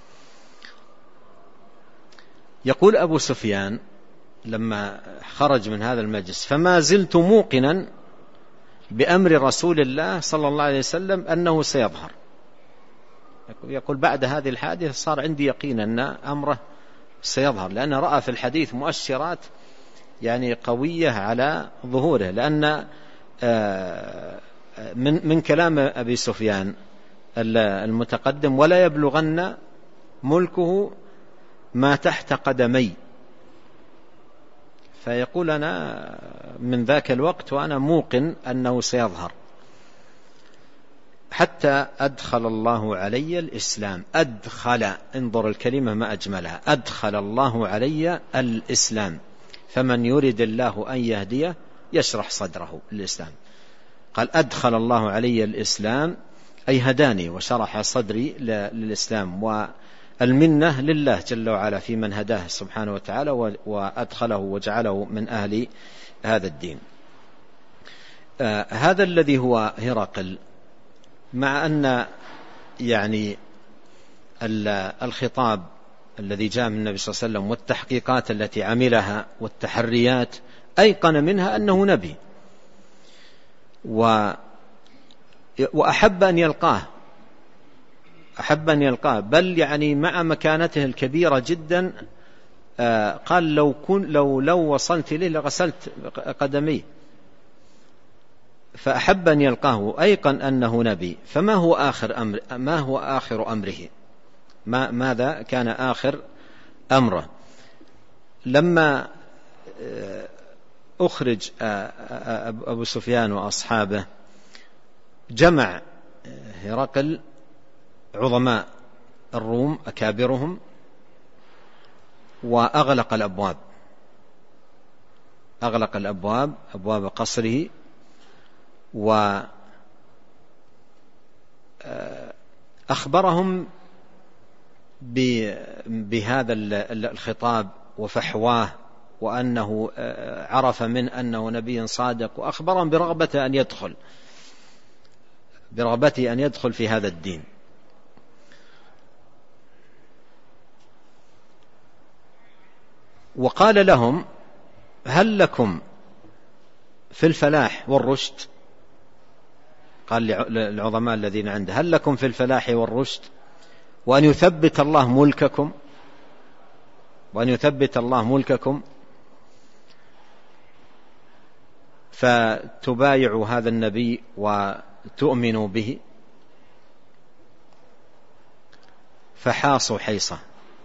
يقول أبو سفيان لما خرج من هذا المجلس: فما زلت موقنا بأمر رسول الله صلى الله عليه وسلم أنه سيظهر. يقول بعد هذه الحادثة صار عندي يقين أن أمره سيظهر، لأن رأى في الحديث مؤشرات يعني قوية على ظهوره. لأن من كلام أبي سفيان المتقدم: ولا يبلغن ملكه ما تحت قدمي، فيقول أنا من ذاك الوقت وأنا موقن أنه سيظهر حتى أدخل الله علي الإسلام. أدخل، انظر الكلمة ما أجملها، أدخل الله علي الإسلام، فمن يريد الله أن يهديه يشرح صدره للإسلام. قال أدخل الله علي الإسلام أي هداني وشرح صدري للإسلام، والمنة لله جل وعلا في من هداه سبحانه وتعالى وأدخله وجعله من أهل هذا الدين. هذا الذي هو هرقل، مع أن يعني الخطاب الذي جاء من النبي صلى الله عليه وسلم والتحقيقات التي عملها والتحريات أيقن منها أنه نبي، وأحب أن يلقاه، بل يعني مع مكانته الكبيرة جدا قال لو وصلت إليه لغسلت قدمي، فأحب أن يلقاه، أيقن أنه نبي. فما هو آخر أمره؟ ماذا كان آخر أمره؟ لما أخرج أبو سفيان وأصحابه جمع هرقل عظماء الروم أكابرهم وأغلق الأبواب، أبواب قصره، وأخبرهم بهذا الخطاب وفحواه، وأنه عرف من أنه نبي صادق، وأخبرهم برغبته أن يدخل في هذا الدين. وقال لهم: هل لكم في الفلاح والرشد؟ قال للعظماء الذين عنده: هل لكم في الفلاح والرشد وأن يثبت الله ملككم فتبايعوا هذا النبي وتؤمنوا به؟ فحاصوا حيصة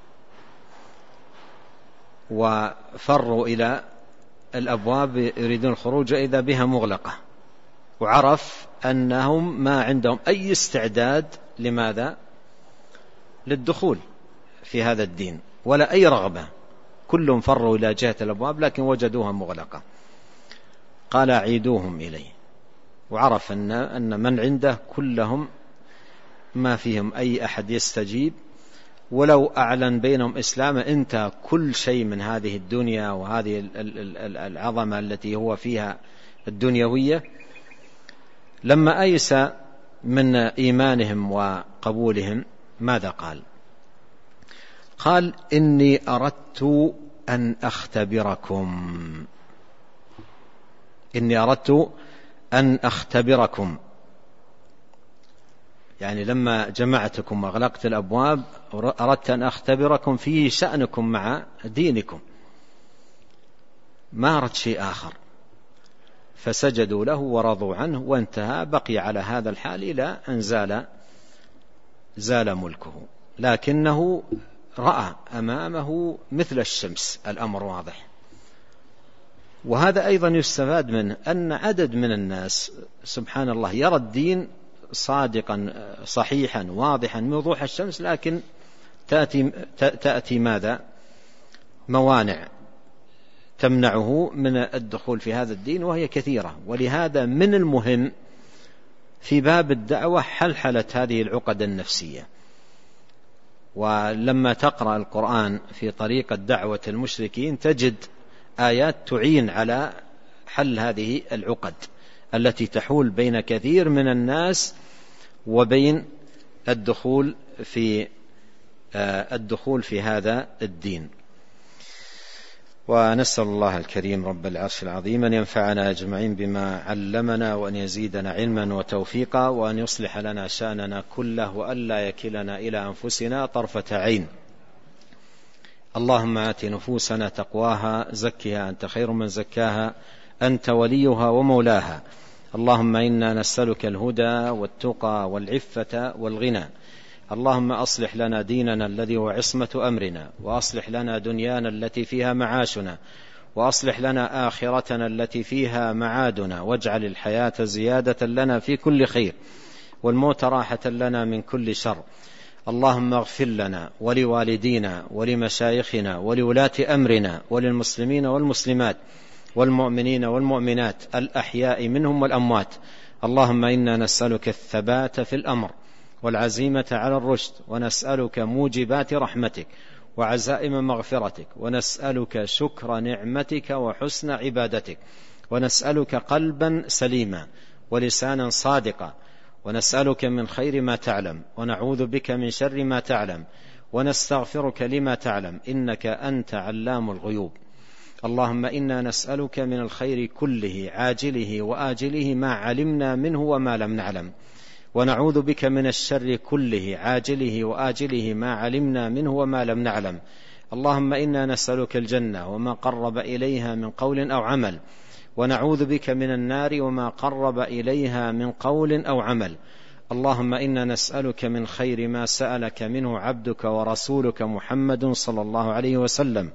وفروا إلى الأبواب يريدون الخروج، إذا بها مغلقة، وعرف أنهم ما عندهم أي استعداد لماذا؟ للدخول في هذا الدين، ولا أي رغبة، كلهم فروا إلى جهة الأبواب لكن وجدوها مغلقة. قال: عيدوهم إليه. وعرف أن من عنده كلهم ما فيهم أي أحد يستجيب، ولو أعلن بينهم إسلام انتهى كل شيء من هذه الدنيا وهذه العظمة التي هو فيها الدنيوية. لما أيس من إيمانهم وقبولهم ماذا قال؟ قال: إني أردت أن أختبركم، يعني لما جمعتكم وأغلقت الأبواب أردت أن أختبركم في شأنكم مع دينكم، ما أردت شيء آخر. فسجدوا له ورضوا عنه، وانتهى، بقي على هذا الحال إلى أن زال ملكه، لكنه رأى أمامه مثل الشمس، الأمر واضح. وهذا أيضا يستفاد منه أن عدد من الناس سبحان الله يرى الدين صادقا صحيحا واضحا بوضوح الشمس، لكن تأتي ماذا؟ موانع تمنعه من الدخول في هذا الدين، وهي كثيرة. ولهذا من المهم في باب الدعوة حلحلة هذه العقد النفسية. ولما تقرأ القرآن في طريقة دعوة المشركين تجد آيات تعين على حل هذه العقد التي تحول بين كثير من الناس وبين الدخول في هذا الدين. ونسأل الله الكريم رب العرش العظيم أن ينفعنا أجمعين بما علمنا، وأن يزيدنا علما وتوفيقا، وأن يصلح لنا شأننا كله، وأن لا يكلنا إلى أنفسنا طرفة عين. اللهم آت نفوسنا تقواها، زكها أنت خير من زكاها، أنت وليها ومولاها. اللهم إنا نسألك الهدى والتقى والعفة والغنى. اللهم أصلح لنا ديننا الذي هو عصمة أمرنا، وأصلح لنا دنيانا التي فيها معاشنا، وأصلح لنا آخرتنا التي فيها معادنا، واجعل الحياة زيادة لنا في كل خير، والموت راحة لنا من كل شر. اللهم اغفر لنا ولوالدينا ولمشايخنا ولولاة أمرنا وللمسلمين والمسلمات والمؤمنين والمؤمنات الأحياء منهم والأموات. اللهم إنا نسألك الثبات في الأمر والعزيمة على الرشد، ونسألك موجبات رحمتك وعزائم مغفرتك، ونسألك شكر نعمتك وحسن عبادتك، ونسألك قلبا سليما ولسانا صادقا، ونسألك من خير ما تعلم، ونعوذ بك من شر ما تعلم، ونستغفرك لما تعلم، إنك أنت علام الغيوب. اللهم إنا نسألك من الخير كله عاجله وآجله ما علمنا منه وما لم نعلم، ونعوذ بك من الشر كله عاجله وآجله ما علمنا منه وما لم نعلم. اللهم إنا نسألك الجنة وما قرب إليها من قول أو عمل، ونعوذ بك من النار وما قرب إليها من قول أو عمل. اللهم إنا نسألك من خير ما سألك منه عبدك ورسولك محمد صلى الله عليه وسلم،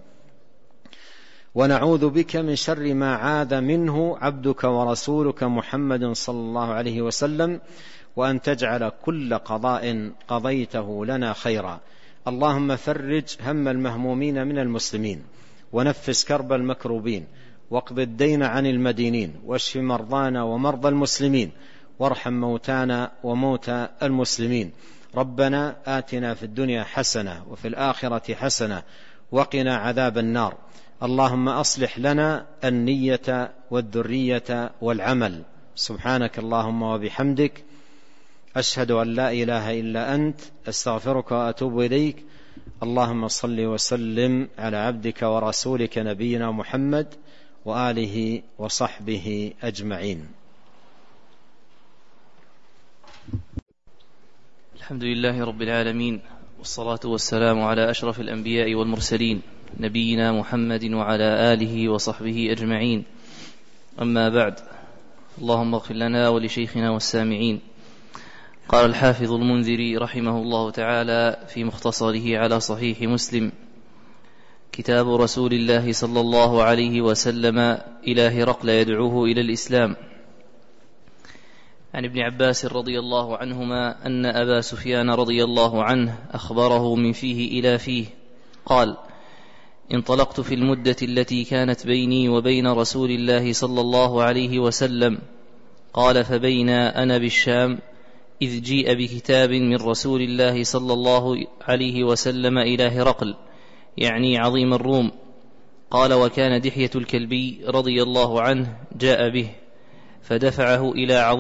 ونعوذ بك من شر ما عاذ منه عبدك ورسولك محمد صلى الله عليه وسلم، وأن تجعل كل قضاء قضيته لنا خيرا. اللهم فرج هم المهمومين من المسلمين، ونفس كرب المكروبين، واقض الدين عن المدينين، واشف مرضانا ومرضى المسلمين، وارحم موتانا وموتى المسلمين. ربنا آتنا في الدنيا حسنة وفي الآخرة حسنة وقنا عذاب النار. اللهم أصلح لنا النية والذرية والعمل. سبحانك اللهم وبحمدك، أشهد أن لا إله إلا أنت، أستغفرك وأتوب إليك. اللهم صل وسلم على عبدك ورسولك نبينا محمد وآله وصحبه أجمعين. الحمد لله رب العالمين، والصلاة والسلام على أشرف الأنبياء والمرسلين نبينا محمد وعلى آله وصحبه أجمعين. أما بعد، اللهم اغفر لنا ولشيخنا والسامعين. قال الحافظ المنذري رحمه الله تعالى في مختصره على صحيح مسلم: كتاب رسول الله صلى الله عليه وسلم إلى هرقل يدعوه إلى الإسلام. عن ابن عباس رضي الله عنهما أن أبا سفيان رضي الله عنه أخبره من فيه إلى فيه قال: انطلقت في المدة التي كانت بيني وبين رسول الله صلى الله عليه وسلم. قال: فبينا أنا بالشام إذ جيء بكتاب من رسول الله صلى الله عليه وسلم إلى هرقل، يعني عظيم الروم. قال: وكان دحية الكلبي رضي الله عنه جاء به، فدفعه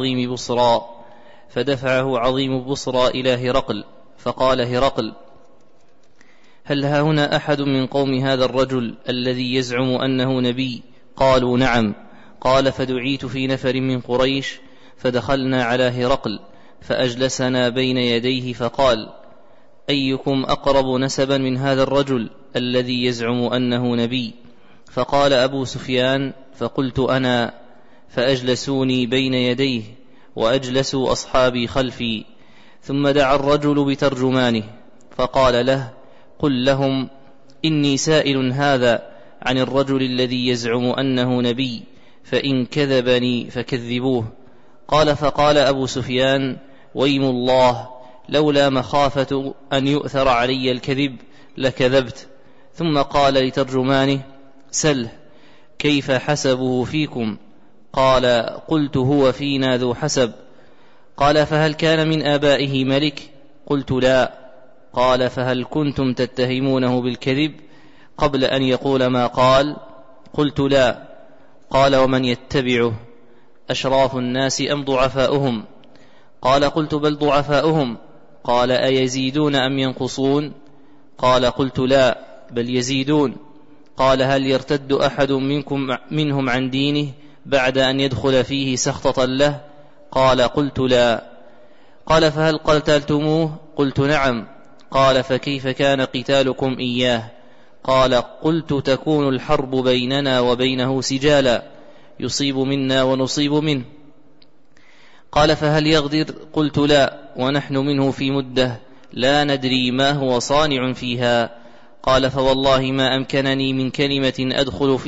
عظيم بصرى إلى هرقل، فقال هرقل: هل ها هنا أحد من قوم هذا الرجل الذي يزعم أنه نبي؟ قالوا: نعم. قال: فدعيت في نفر من قريش، فدخلنا على هرقل، فأجلسنا بين يديه، فقال: أيكم أقرب نسبا من هذا الرجل الذي يزعم أنه نبي؟ فقال أبو سفيان: فقلت أنا، فأجلسوني بين يديه، وأجلسوا أصحابي خلفي. ثم دعا الرجل بترجمانه، فقال له: قل لهم إني سائل هذا عن الرجل الذي يزعم أنه نبي، فإن كذبني فكذبوه. قال: فقال أبو سفيان: ويم الله، لولا مخافة أن يؤثر علي الكذب لكذبت. ثم قال لترجمانه: سله كيف حسبه فيكم؟ قال: قلت: هو فينا ذو حسب. قال: فهل كان من آبائه ملك؟ قلت: لا. قال: فهل كنتم تتهمونه بالكذب قبل أن يقول ما قال؟ قلت: لا. قال: ومن يتبعه، أشراف الناس أم ضعفاؤهم؟ قال: قلت: بل ضعفاؤهم. قال: أيزيدون أم ينقصون؟ قال: قلت: لا، بل يزيدون. قال: هل يرتد أحد منهم عن دينه بعد أن يدخل فيه سخطة له؟ قال: قلت: لا. قال: فهل قتلتموه؟ قلت: نعم. قال: فكيف كان قتالكم إياه؟ قال: قلت: تكون الحرب بيننا وبينه سجالا، يصيب منا ونصيب منه. قال: فهل يغدر؟ قلت: لا، ونحن منه في مدة لا ندري ما هو صانع فيها. قال: فوالله ما أمكنني من كلمة أدخل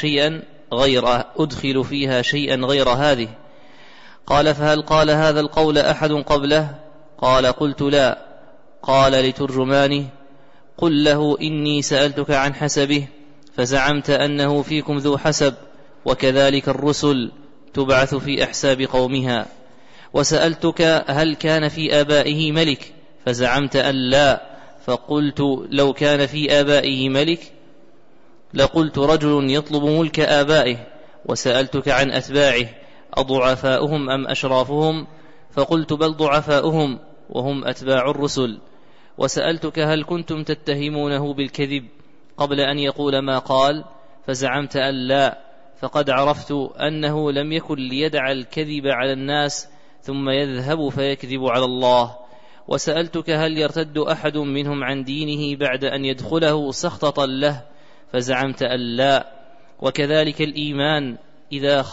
فيها شيئا غير هذه. قال: فهل قال هذا القول أحد قبله؟ قال: قلت: لا. قال لترجمانه: قل له إني سألتك عن حسبه، فزعمت أنه فيكم ذو حسب، وكذلك الرسل تبعث في أحساب قومها. وسألتك هل كان في آبائه ملك؟ فزعمت أن لا، فقلت لو كان في آبائه ملك لقلت رجل يطلب ملك آبائه. وسألتك عن أتباعه أضعفاؤهم أم أشرافهم؟ فقلت بل ضعفاؤهم وهم أتباع الرسل. وسألتك هل كنتم تتهمونه بالكذب قبل أن يقول ما قال؟ فزعمت أن لا، فقد عرفت أنه لم يكن ليدع الكذب على الناس ثم يذهب فيكذب على الله. وسألتك هل يرتد أحد منهم عن دينه بعد أن يدخله سخطة له؟ فزعمت أن لا. وكذلك الإيمان إذا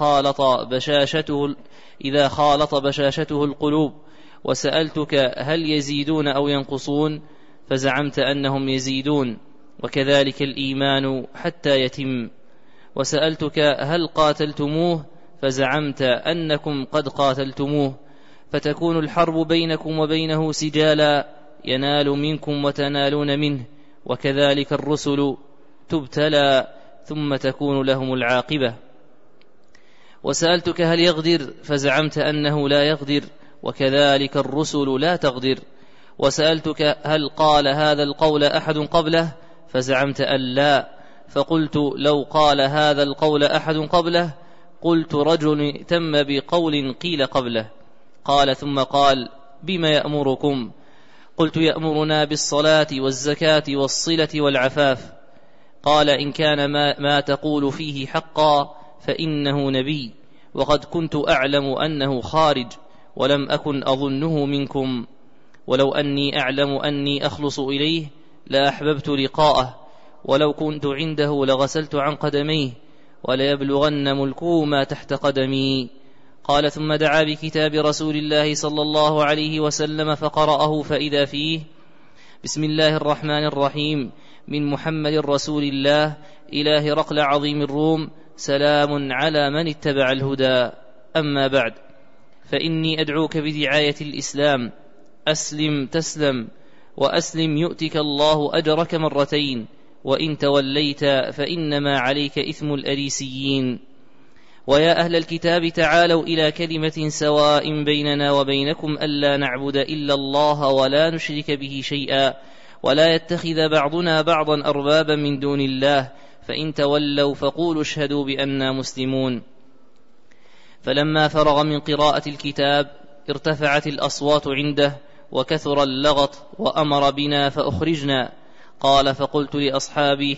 خالط بشاشته القلوب. وسألتك هل يزيدون أو ينقصون؟ فزعمت أنهم يزيدون، وكذلك الإيمان حتى يتم. وسألتك هل قاتلتموه؟ فزعمت أنكم قد قاتلتموه، فتكون الحرب بينكم وبينه سجالا ينال منكم وتنالون منه، وكذلك الرسل تبتلى ثم تكون لهم العاقبة. وسألتك هل يغدر؟ فزعمت أنه لا يغدر، وكذلك الرسل لا تغدر. وسألتك هل قال هذا القول أحد قبله؟ فزعمت أن لا، فقلت لو قال هذا القول أحد قبله قلت رجل تم بقول قيل قبله. قال ثم قال بما يأمركم؟ قلت يأمرنا بالصلاة والزكاة والصلة والعفاف. قال إن كان ما تقول فيه حقا فإنه نبي، وقد كنت أعلم أنه خارج ولم أكن أظنه منكم، ولو أني أعلم أني أخلص إليه لأحببت لقاءه، ولو كنت عنده لغسلت عن قدميه، وليبلغن ملكه ما تحت قدمي. قال ثم دعا بكتاب رسول الله صلى الله عليه وسلم فقرأه، فإذا فيه بسم الله الرحمن الرحيم من محمد رسول الله إلى هرقل عظيم الروم، سلام على من اتبع الهدى. أما بعد، فإني أدعوك بدعاية الإسلام، أسلم تسلم، وأسلم يؤتك الله أجرك مرتين، وإن توليت فإنما عليك إثم الأريسيين. ويا أهل الكتاب تعالوا إلى كلمة سواء بيننا وبينكم ألا نعبد إلا الله ولا نشرك به شيئا، ولا يتخذ بعضنا بعضا أربابا من دون الله، فإن تولوا فقولوا اشهدوا بأننا مسلمون. فلما فرغ من قراءة الكتاب ارتفعت الأصوات عنده وكثر اللغط، وأمر بنا فأخرجنا. قال فقلت لأصحابي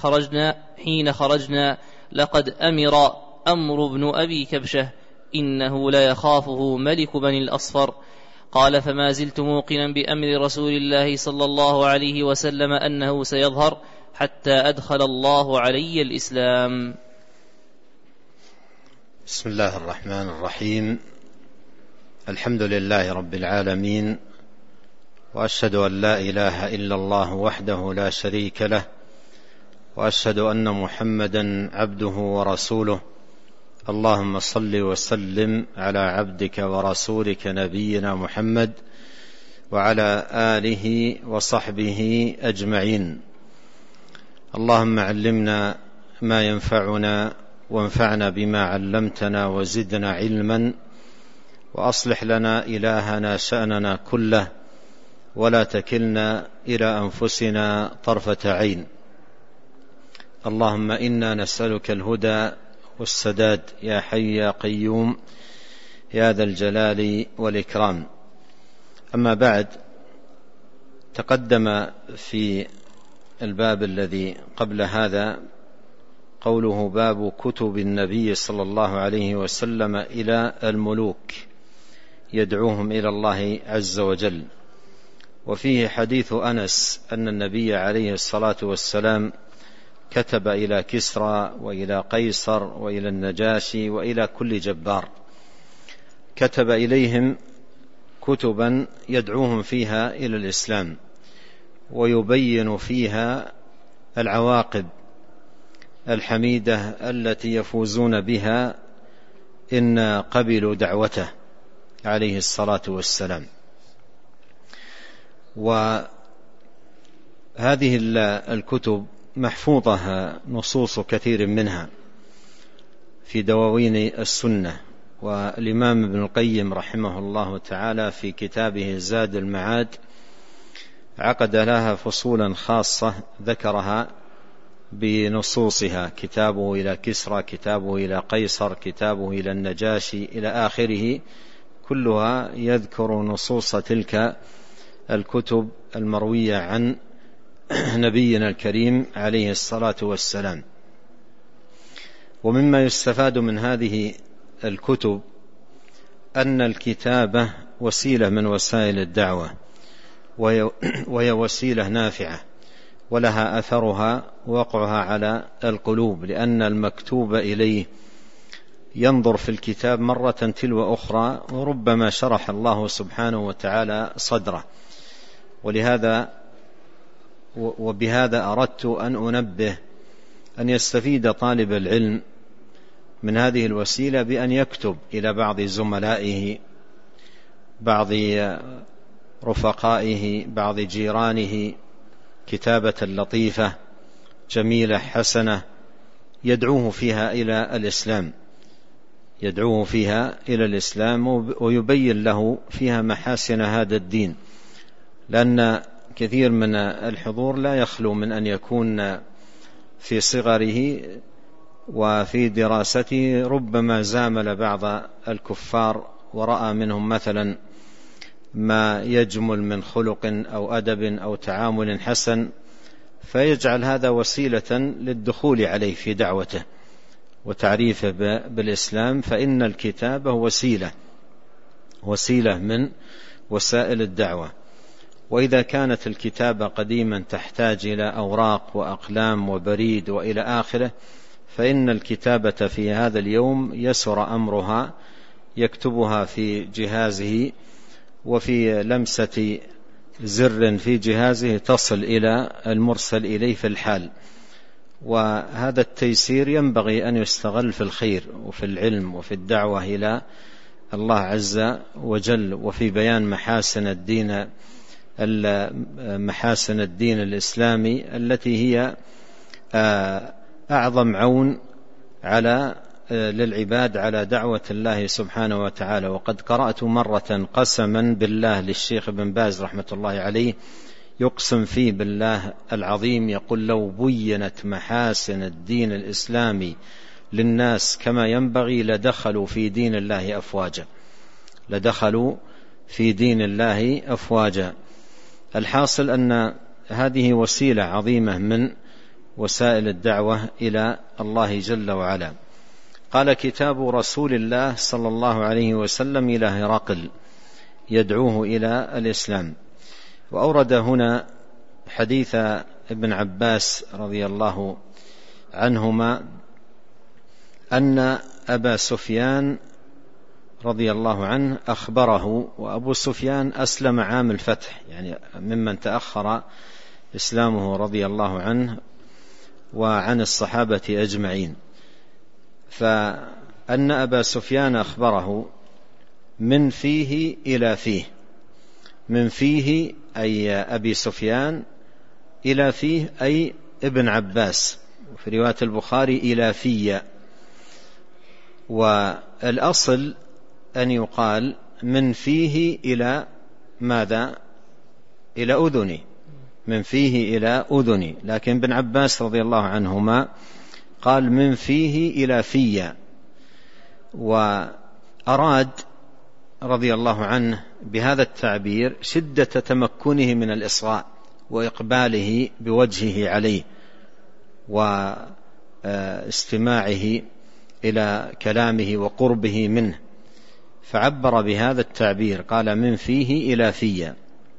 حين خرجنا لقد أمر بن أبي كبشة إنه لا يخافه ملك بني الأصفر. قال فما زلت موقنا بأمر رسول الله صلى الله عليه وسلم أنه سيظهر حتى أدخل الله علي الإسلام. بسم الله الرحمن الرحيم. الحمد لله رب العالمين، وأشهد أن لا إله إلا الله وحده لا شريك له، وأشهد أن محمدا عبده ورسوله. اللهم صل وسلم على عبدك ورسولك نبينا محمد وعلى آله وصحبه أجمعين. اللهم علمنا ما ينفعنا، وانفعنا بما علمتنا، وزدنا علما، وأصلح لنا إلهنا شأننا كله، ولا تكلنا إلى أنفسنا طرفة عين. اللهم إنا نسألك الهدى والسداد يا حي يا قيوم يا ذا الجلال والإكرام. أما بعد، تقدم في الباب الذي قبل هذا قوله باب كتب النبي صلى الله عليه وسلم إلى الملوك يدعوهم إلى الله عز وجل، وفيه حديث أنس أن النبي عليه الصلاة والسلام كتب إلى كسرى وإلى قيصر وإلى النجاشي وإلى كل جبار، كتب إليهم كتبا يدعوهم فيها إلى الإسلام، ويبين فيها العواقب الحميدة التي يفوزون بها إن قبلوا دعوته عليه الصلاة والسلام. وهذه الكتب محفوظة نصوص كثير منها في دواوين السنة والإمام ابن القيم رحمه الله تعالى في كتابه زاد المعاد عقد لها فصولا خاصة ذكرها بنصوصها: كتابه إلى كسرى، كتابه إلى قيصر، كتابه إلى النجاشي، إلى آخره، كلها يذكر نصوص تلك الكتب المروية عن نبينا الكريم عليه الصلاة والسلام. ومما يستفاد من هذه الكتب أن الكتابة وسيلة من وسائل الدعوة، وهي وسيلة نافعة ولها أثرها وقعها على القلوب، لأن المكتوب إليه ينظر في الكتاب مرة تلو أخرى، وربما شرح الله سبحانه وتعالى صدره. وبهذا أردت أن أنبه أن يستفيد طالب العلم من هذه الوسيلة بأن يكتب إلى بعض زملائه، بعض رفقائه، بعض جيرانه كتابة لطيفة جميلة حسنة يدعوه فيها إلى الإسلام، ويبين له فيها محاسن هذا الدين، لأن كثير من الحضور لا يخلو من أن يكون في صغره وفي دراسته ربما زامل بعض الكفار ورأى منهم مثلا ما يجمل من خلق أو أدب أو تعامل حسن، فيجعل هذا وسيلة للدخول عليه في دعوته وتعريفه بالإسلام. فإن الكتابة وسيلة من وسائل الدعوة. وإذا كانت الكتابة قديما تحتاج إلى أوراق وأقلام وبريد وإلى آخره، فإن الكتابة في هذا اليوم يسر أمرها، يكتبها في جهازه، وفي لمسة زر في جهازه تصل إلى المرسل إليه في الحال. وهذا التيسير ينبغي أن يستغل في الخير وفي العلم وفي الدعوة إلى الله عز وجل، وفي بيان محاسن الدين الإسلامي التي هي أعظم عون للعباد على دعوة الله سبحانه وتعالى. وقد قرأت مرة قسما بالله للشيخ ابن باز رحمة الله عليه، يقسم فيه بالله العظيم، يقول: لو بينت محاسن الدين الإسلامي للناس كما ينبغي لدخلوا في دين الله أفواجا. الحاصل أن هذه وسيلة عظيمة من وسائل الدعوة إلى الله جل وعلا. قال: كتاب رسول الله صلى الله عليه وسلم إلى هرقل يدعوه إلى الإسلام. وأورد هنا حديث ابن عباس رضي الله عنهما أن أبا سفيان رضي الله عنه أخبره، وأبو سفيان أسلم عام الفتح، يعني ممن تأخر إسلامه رضي الله عنه وعن الصحابة أجمعين. فأن أبا سفيان أخبره من فيه إلى فيه، من فيه أي أبي سفيان، إلى فيه أي ابن عباس، وفي رواية البخاري إلى فيه. والأصل أن يقال من فيه إلى ماذا؟ إلى أذني، من فيه إلى أذني. لكن ابن عباس رضي الله عنهما قال من فيه إلى فيه، وأراد رضي الله عنه بهذا التعبير شدة تمكنه من الإصغاء وإقباله بوجهه عليه واستماعه إلى كلامه وقربه منه، فعبر بهذا التعبير، قال من فيه إلى فيه.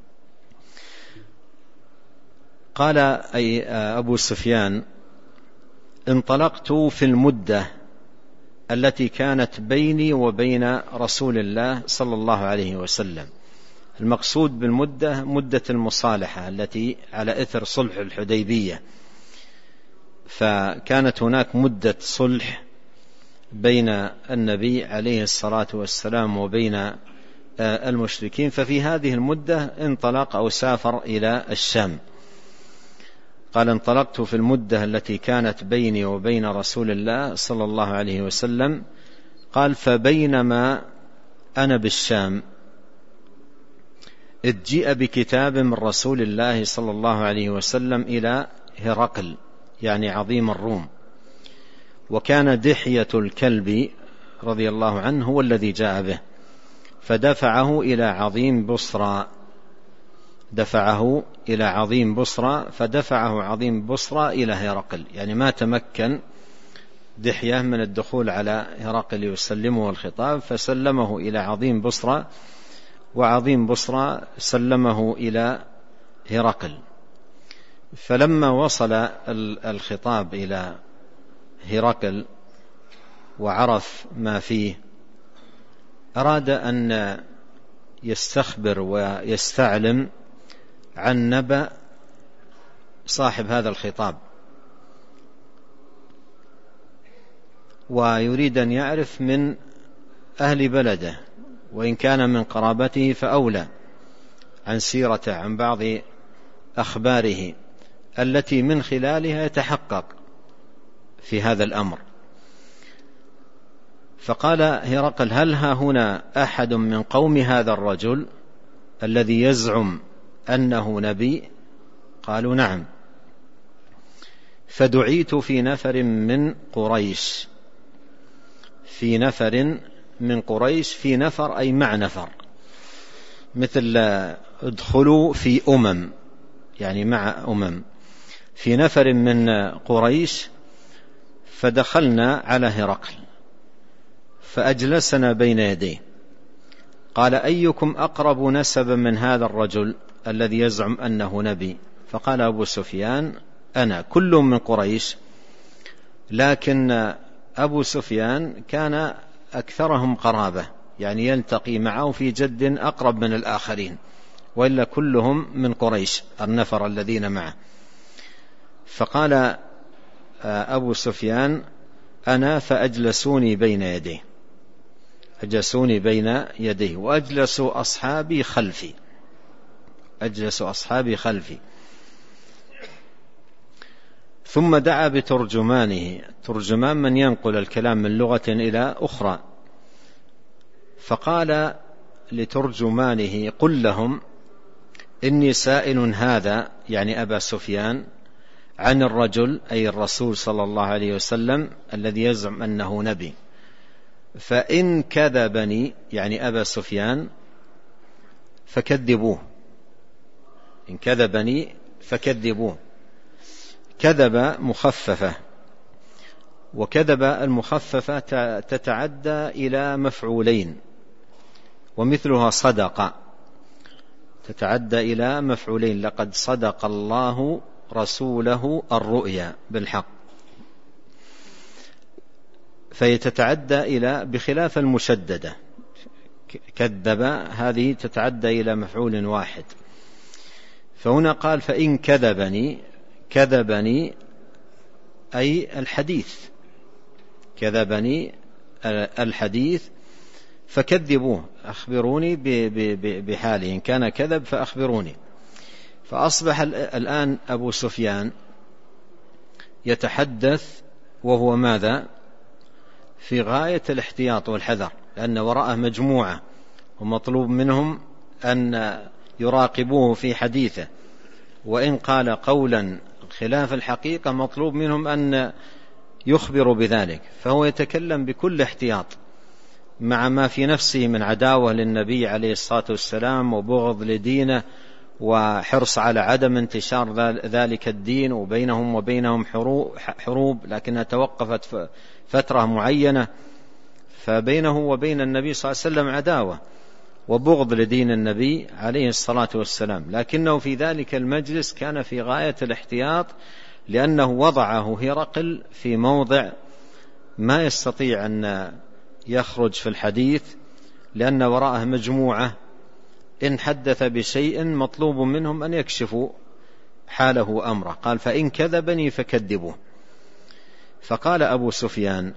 قال أي أبو سفيان: انطلقت في المدة التي كانت بيني وبين رسول الله صلى الله عليه وسلم. المقصود بالمدة مدة المصالحة التي على إثر صلح الحديبية، فكانت هناك مدة صلح بين النبي عليه الصلاة والسلام وبين المشركين، ففي هذه المدة انطلق أو سافر إلى الشام. قال: انطلقت في المدة التي كانت بيني وبين رسول الله صلى الله عليه وسلم قال: فبينما أنا بالشام إذ جيء بكتاب من رسول الله صلى الله عليه وسلم إلى هرقل، يعني عظيم الروم، وكان دحية الكلب رضي الله عنه هو الذي جاء به، فدفعه إلى عظيم بصرى، فدفعه عظيم بصرى إلى هرقل، يعني ما تمكن دحية من الدخول على هرقل يسلمه الخطاب، فسلمه إلى عظيم بصرى، وعظيم بصرى سلمه إلى هرقل. فلما وصل الخطاب إلى هرقل وعرف ما فيه، أراد أن يستخبر ويستعلم عن نبأ صاحب هذا الخطاب، ويريد أن يعرف من أهل بلده، وإن كان من قرابته فأولى، عن سيرته، عن بعض أخباره التي من خلالها يتحقق في هذا الأمر. فقال هرقل: هل ها هنا أحد من قوم هذا الرجل الذي يزعم أنه نبي؟ قالوا: نعم. فدعيت في نفر من قريش، في نفر أي مع نفر، مثل ادخلوا في يعني مع في نفر من قريش، فدخلنا على هرقل فأجلسنا بين يديه. قال: أيكم أقرب نسبا من هذا الرجل الذي يزعم أنه نبي؟ فقال أبو سفيان: أنا. كل من قريش، لكن أبو سفيان كان أكثرهم قرابة، يعني يلتقي معه في جد أقرب من الآخرين، وإلا كلهم من قريش النفر الذين معه. فقال أبو سفيان: أنا، فأجلسوني بين يديه، وأجلسوا أصحابي خلفي. ثم دعا بترجمانه، ترجمان من ينقل الكلام من لغة إلى أخرى، فقال لترجمانه: قل لهم إني سائل هذا، يعني أبا سفيان، عن الرجل أي الرسول صلى الله عليه وسلم الذي يزعم أنه نبي، فإن كذبني، يعني أبا سفيان، فكذبوه. كذب مخففة، وكذب المخففة تتعدى إلى مفعولين، ومثلها صدق تتعدى إلى مفعولين: لقد صدق الله رسوله الرؤيا بالحق. فيتتعدى إلى، بخلاف المشددة، كذب هذه تتعدى إلى مفعول واحد. فهنا قال: فإن كذبني أي الحديث، فكذبوه، أخبروني بحاله، إن كان كذب فأخبروني. فأصبح الآن أبو سفيان يتحدث وهو ماذا؟ في غاية الاحتياط والحذر، لأن وراءه مجموعة، ومطلوب منهم أن يراقبوه في حديثه، وإن قال قولا خلاف الحقيقة مطلوب منهم أن يخبروا بذلك. فهو يتكلم بكل احتياط، مع ما في نفسه من عداوة للنبي عليه الصلاة والسلام، وبغض لدينه، وحرص على عدم انتشار ذلك الدين، وبينهم وبينهم حروب، لكنها توقفت فترة معينة، فبينه وبين النبي صلى الله عليه وسلم عداوة وبغض لدين النبي عليه الصلاة والسلام. لكنه في ذلك المجلس كان في غاية الاحتياط، لأنه وضعه هرقل في موضع ما يستطيع أن يخرج في الحديث، لأن وراءه مجموعة إن حدث بشيء مطلوب منهم أن يكشفوا حاله وأمره. قال: فإن كذبني فكذبوه. فقال أبو سفيان،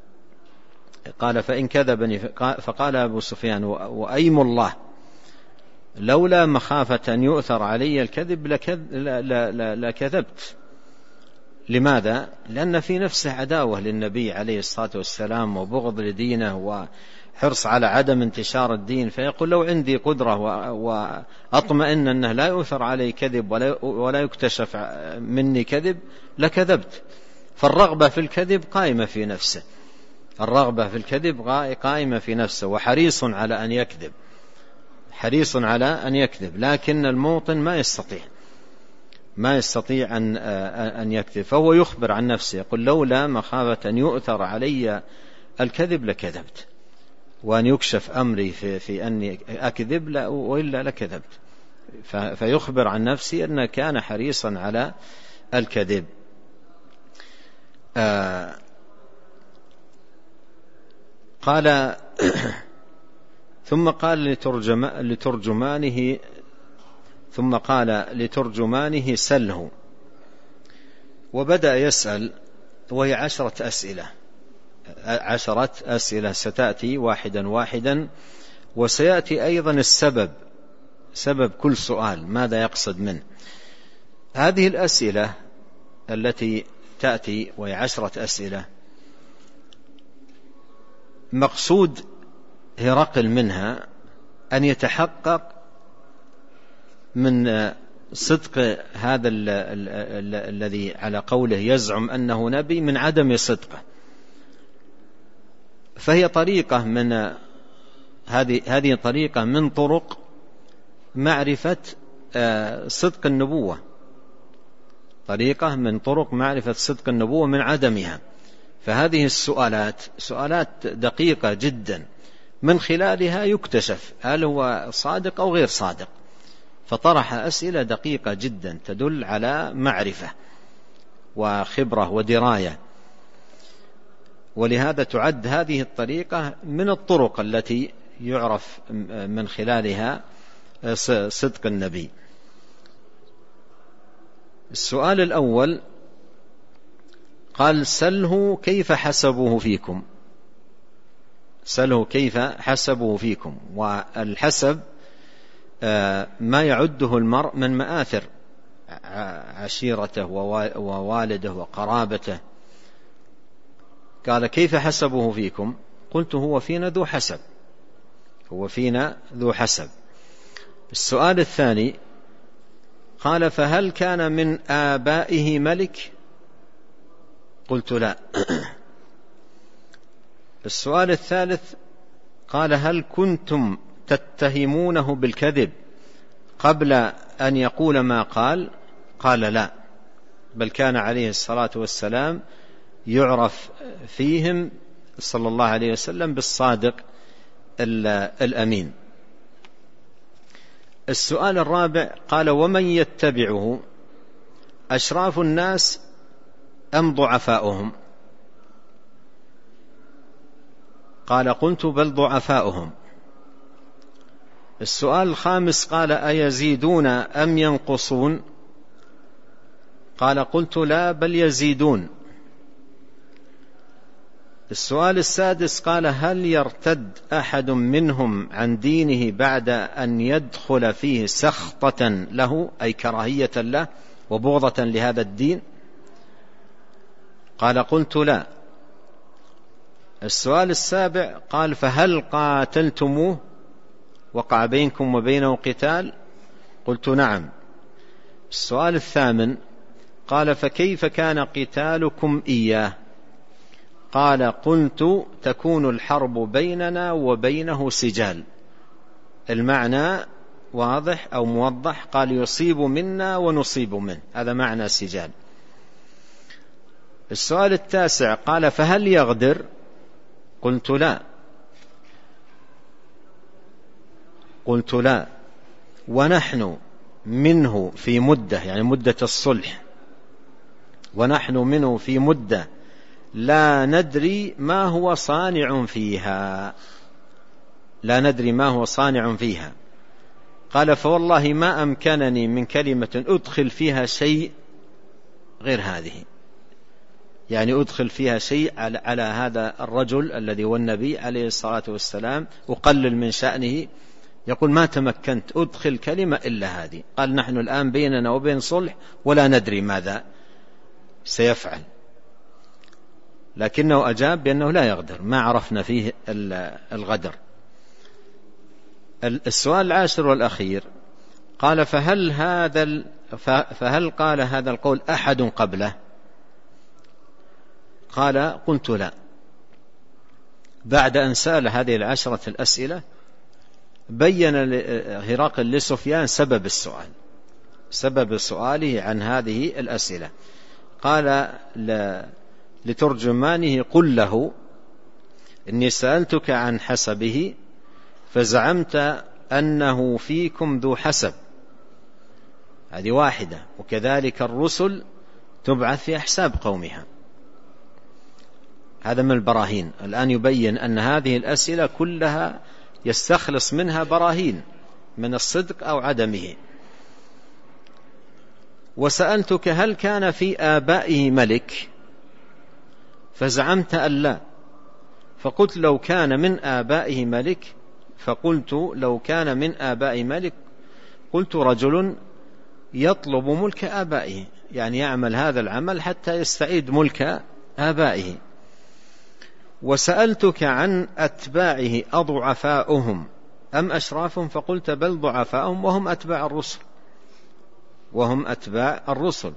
فقال أبو سفيان: وأيم الله، لولا مخافة أن يؤثر علي الكذب لكذبت، لماذا؟ لأن في نفسه عداوة للنبي عليه الصلاة والسلام وبغض لدينه وحرص على عدم انتشار الدين، فيقول لو عندي قدرة وأطمئن أنه لا يؤثر علي كذب ولا يكتشف مني كذب لكذبت. فالرغبة في الكذب قائمة في نفسه، الرغبة في الكذب قائمة في نفسه، وحريص على أن يكذب، حريص على أن يكذب، لكن الموطن ما يستطيع أن يكذب، فهو يخبر عن نفسه يقول لولا مخافة أن يؤثر علي الكذب لكذبت، وأن يكشف أمري في أني أكذب وإلا لكذبت. فيخبر عن نفسه أنه كان حريصا على الكذب. قال ثم قال لترجمانه سله، وبدأ يسأل، وهي 10 أسئلة ستأتي واحدا واحدا، وسيأتي أيضا سبب كل سؤال ماذا يقصد منه. هذه الأسئلة التي تأتي وهي 10 أسئلة مقصود هرقل منها أن يتحقق من صدق هذا الذي على قوله يزعم أنه نبي من عدم صدقه. فهي طريقة من هذه طريقة من طرق معرفة صدق النبوة، طريقة من طرق معرفة صدق النبوة من عدمها. فهذه سؤالات دقيقة جدا، من خلالها يكتشف هل هو صادق أو غير صادق. فطرح أسئلة دقيقة جدا تدل على معرفة وخبرة ودراية، ولهذا تعد هذه الطريقة من الطرق التي يعرف من خلالها صدق النبي. السؤال الأول قال سله كيف حسبوه فيكم، سله كيف حسبوه فيكم. والحسب ما يعده المرء من مآثر عشيرته ووالده وقرابته. قال كيف حسبوه فيكم؟ قلت هو فينا ذو حسب، هو فينا ذو حسب. السؤال الثاني قال فهل كان من آبائه ملك؟ قلت لا. السؤال الثالث قال هل كنتم تتهمونه بالكذب قبل أن يقول ما قال؟ قال لا، بل كان عليه الصلاة والسلام يعرف فيهم صلى الله عليه وسلم بالصادق الأمين. السؤال الرابع قال ومن يتبعه أشراف الناس أم ضعفاؤهم؟ قال قلت بل ضعفاؤهم. السؤال الخامس قال أيزيدون أم ينقصون؟ قال قلت لا بل يزيدون. السؤال السادس قال هل يرتد أحد منهم عن دينه بعد أن يدخل فيه سخطة له أي كراهية له وبغضة لهذا الدين؟ قال قلت لا. السؤال السابع قال فهل قاتلتموه وقع بينكم وبينه قتال؟ قلت نعم. السؤال الثامن قال فكيف كان قتالكم إياه؟ قال قلت تكون الحرب بيننا وبينه سجال. المعنى واضح أو موضح، قال يصيب منا ونصيب منه، هذا معنى سجال. السؤال التاسع قال فهل يغدر؟ قلت لا. قلت لا ونحن منه في مدة، يعني مدة الصلح، ونحن منه في مدة لا ندري ما هو صانع فيها، لا ندري ما هو صانع فيها. قال فوالله ما أمكنني من كلمة أدخل فيها شيء غير هذه، يعني أدخل فيها شيء على هذا الرجل الذي هو النبي عليه الصلاة والسلام، أقلل من شأنه. يقول ما تمكنت أدخل كلمة إلا هذه. قال نحن الآن بيننا وبين صلح ولا ندري سيفعل، لكنه أجاب بأنه لا يغدر، ما عرفنا فيه الغدر. السؤال العاشر والأخير قال: فهل قال هذا القول أحد قبله؟ قال: قلت لا. بعد أن سأل هذه العشرة الأسئلة بين هرقل لسفيان سبب سؤاله عن هذه الأسئلة. قال لترجمانه: قل له إني سألتك عن حسبه فزعمت أنه فيكم ذو حسب، هذه واحدة، وكذلك الرسل تبعث في أحساب قومها. هذا من البراهين. الآن يبين أن هذه الأسئلة كلها يستخلص منها براهين من الصدق أو عدمه. وسألتك: هل كان في آبائه ملك؟ فزعمت أن لا، فقلت لو كان من آبائه ملك، قلت رجل يطلب ملك آبائه، يعني يعمل هذا العمل حتى يستعيد ملك آبائه. وسألتك عن أتباعه أضعفاؤهم أم أشرافهم؟ فقلت بل ضعفاؤهم وهم أتباع الرسل.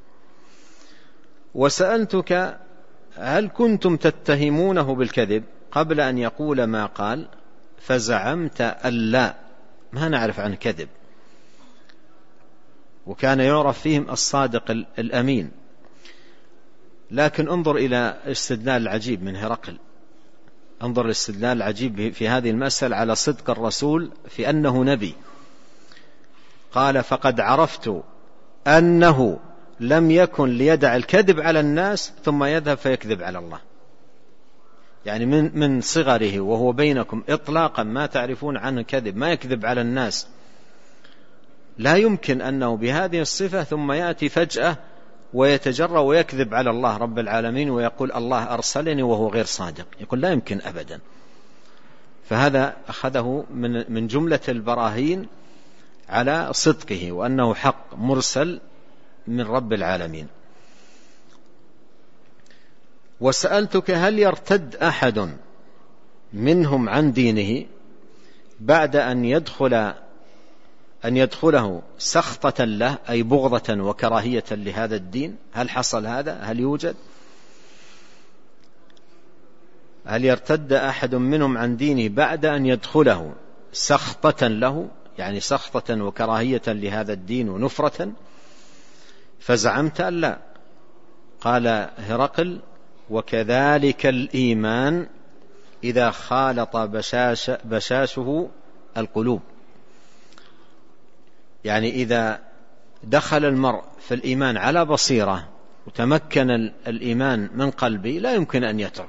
وسألتك: هل كنتم تتهمونه بالكذب قبل أن يقول ما قال؟ فزعمت أن لا، ما نعرف عن كذب، وكان يعرف فيهم الصادق الأمين. لكن انظر إلى الاستدلال العجيب من هرقل، انظر الاستدلال العجيب في هذه المسألة على صدق الرسول في أنه نبي. قال: فقد عرفت أنه لم يكن ليدع الكذب على الناس ثم يذهب فيكذب على الله. يعني من صغره وهو بينكم إطلاقا ما تعرفون عنه كذب، ما يكذب على الناس. لا يمكن أنه بهذه الصفة ثم يأتي فجأة ويتجرأ ويكذب على الله رب العالمين ويقول الله أرسلني وهو غير صادق، يقول لا يمكن أبدا. فهذا أخذه من جملة البراهين على صدقه وأنه حق مرسل من رب العالمين. وسألتك: هل يرتد أحد منهم عن دينه بعد أن يدخله سخطة له، أي بغضة وكراهية لهذا الدين؟ هل حصل هذا؟ هل يوجد؟ هل يرتد أحد منهم عن دينه بعد أن يدخله سخطة له، يعني سخطة وكراهية لهذا الدين ونفرة؟ فزعمت أن لا. قال هرقل: وكذلك الإيمان إذا خالط بشاشه القلوب، يعني إذا دخل المرء في الإيمان على بصيرة وتمكن الإيمان من قلبه لا يمكن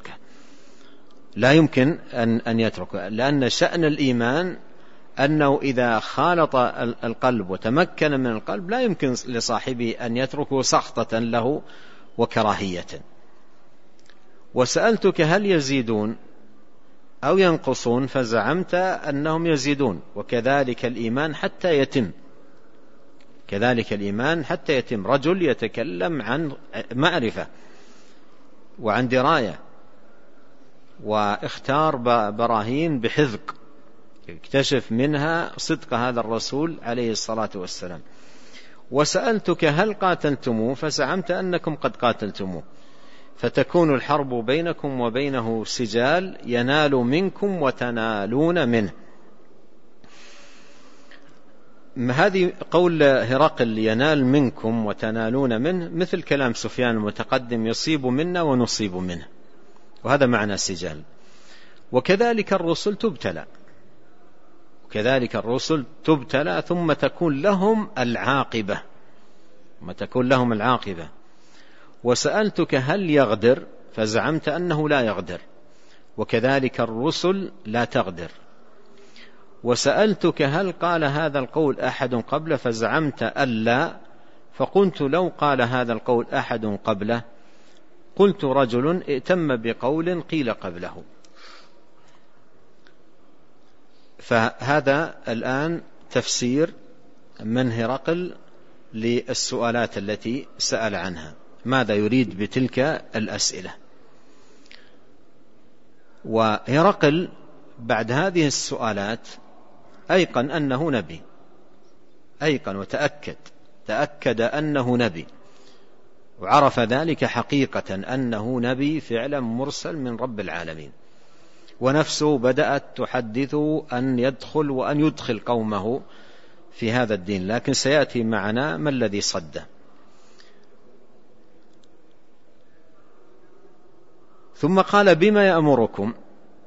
أن يتركه، لأن شأن الإيمان أنه إذا خالط القلب وتمكن من القلب لا يمكن لصاحبه أن يتركه سخطة له وكراهية. وسألتك: هل يزيدون أو ينقصون؟ فزعمت أنهم يزيدون. وكذلك الإيمان حتى يتم. رجل يتكلم عن معرفة وعن دراية واختار براهين بحذق يكتشف منها صدق هذا الرسول عليه الصلاة والسلام. وسألتك: هل قاتلتموه؟ فزعمت أنكم قد قاتلتموه، فتكون الحرب بينكم وبينه سجال ينال منكم وتنالون منه. هذه قول هرقل ينال منكم وتنالون منه مثل كلام سفيان المتقدم: يصيب منا ونصيب منه، وهذا معنى سجال. وكذلك الرسل تبتلى ثم تكون لهم العاقبة. وسألتك: هل يغدر؟ فزعمت أنه لا يغدر، وكذلك الرسل لا تغدر. وسألتك: هل قال هذا القول أحد قبله؟ فزعمت ألا، فقلت لو قال هذا القول أحد قبله قلت رجل ائتم بقول قيل قبله. فهذا الآن تفسير من هرقل للسؤالات التي سأل عنها. ماذا يريد بتلك الأسئلة. وهرقل بعد هذه السؤالات أيقن أنه نبي، أيقن تأكد أنه نبي، وعرف ذلك حقيقة أنه نبي فعلا مرسل من رب العالمين، ونفسه بدأت تحدث أن يدخل وأن يدخل قومه في هذا الدين، لكن سيأتي معنا ما الذي صده. ثم قال بما يأمركم،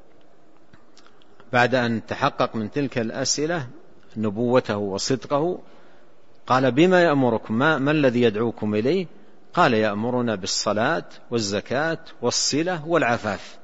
بعد أن تحقق من تلك الأسئلة نبوته وصدقه، قال بما يأمركم، ما الذي يدعوكم إليه؟ قال يأمرنا بالصلاة والزكاة والصلة والعفاف.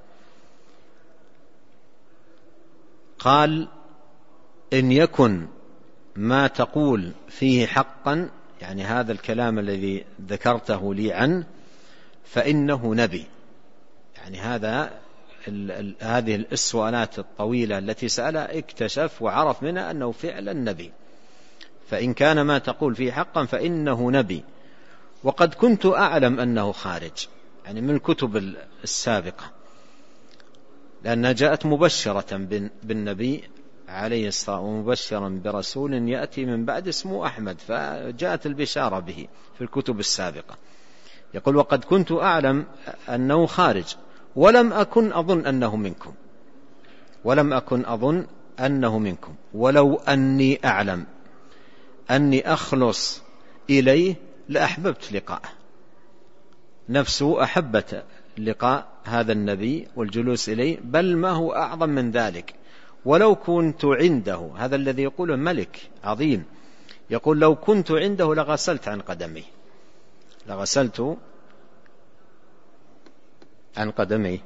قال إن يكن ما تقول فيه حقا، يعني هذا الكلام الذي ذكرته لي عنه، فإنه نبي. يعني هذه السؤالات الطويلة التي سألها اكتشف وعرف منها أنه فعلا نبي، فإن كان ما تقول فيه حقا فإنه نبي. وقد كنت أعلم أنه خارج، يعني من الكتب السابقة، لأنها جاءت مبشرة بالنبي عليه الصلاة والسلام، ومبشرا برسول يأتي من بعد اسمه أحمد، فجاءت البشارة به في الكتب السابقة. يقول وقد كنت أعلم أنه خارج ولم أكن أظن أنه منكم، ولو أني أعلم أني أخلص إليه لأحببت لقاءه. نفسه أحبت لقاء هذا النبي والجلوس إليه، بل ما هو أعظم من ذلك، ولو كنت عنده، هذا الذي يقوله ملك عظيم، يقول لو كنت عنده لغسلت عن قدمي.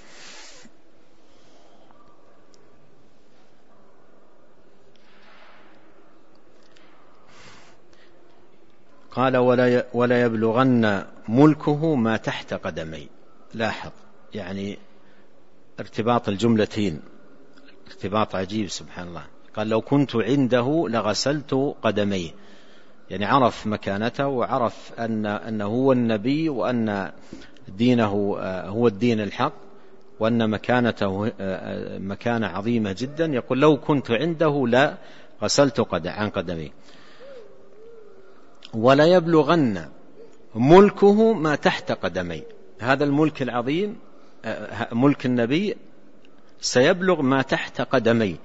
قال ولا يبلغن ملكه ما تحت قدمي. لاحظ يعني ارتباط الجملتين، ارتباط عجيب سبحان الله. قال لو كنت عنده لغسلت قدميه، يعني عرف مكانته، وعرف أنه هو النبي، وأن دينه هو الدين الحق، وأن مكانته مكانة عظيمة جدا. يقول لو كنت عنده لا غسلت عن قدمي. ولا يبلغن ملكه ما تحت قدمي، هذا الملك العظيم ملك النبي سيبلغ ما تحت قدمي.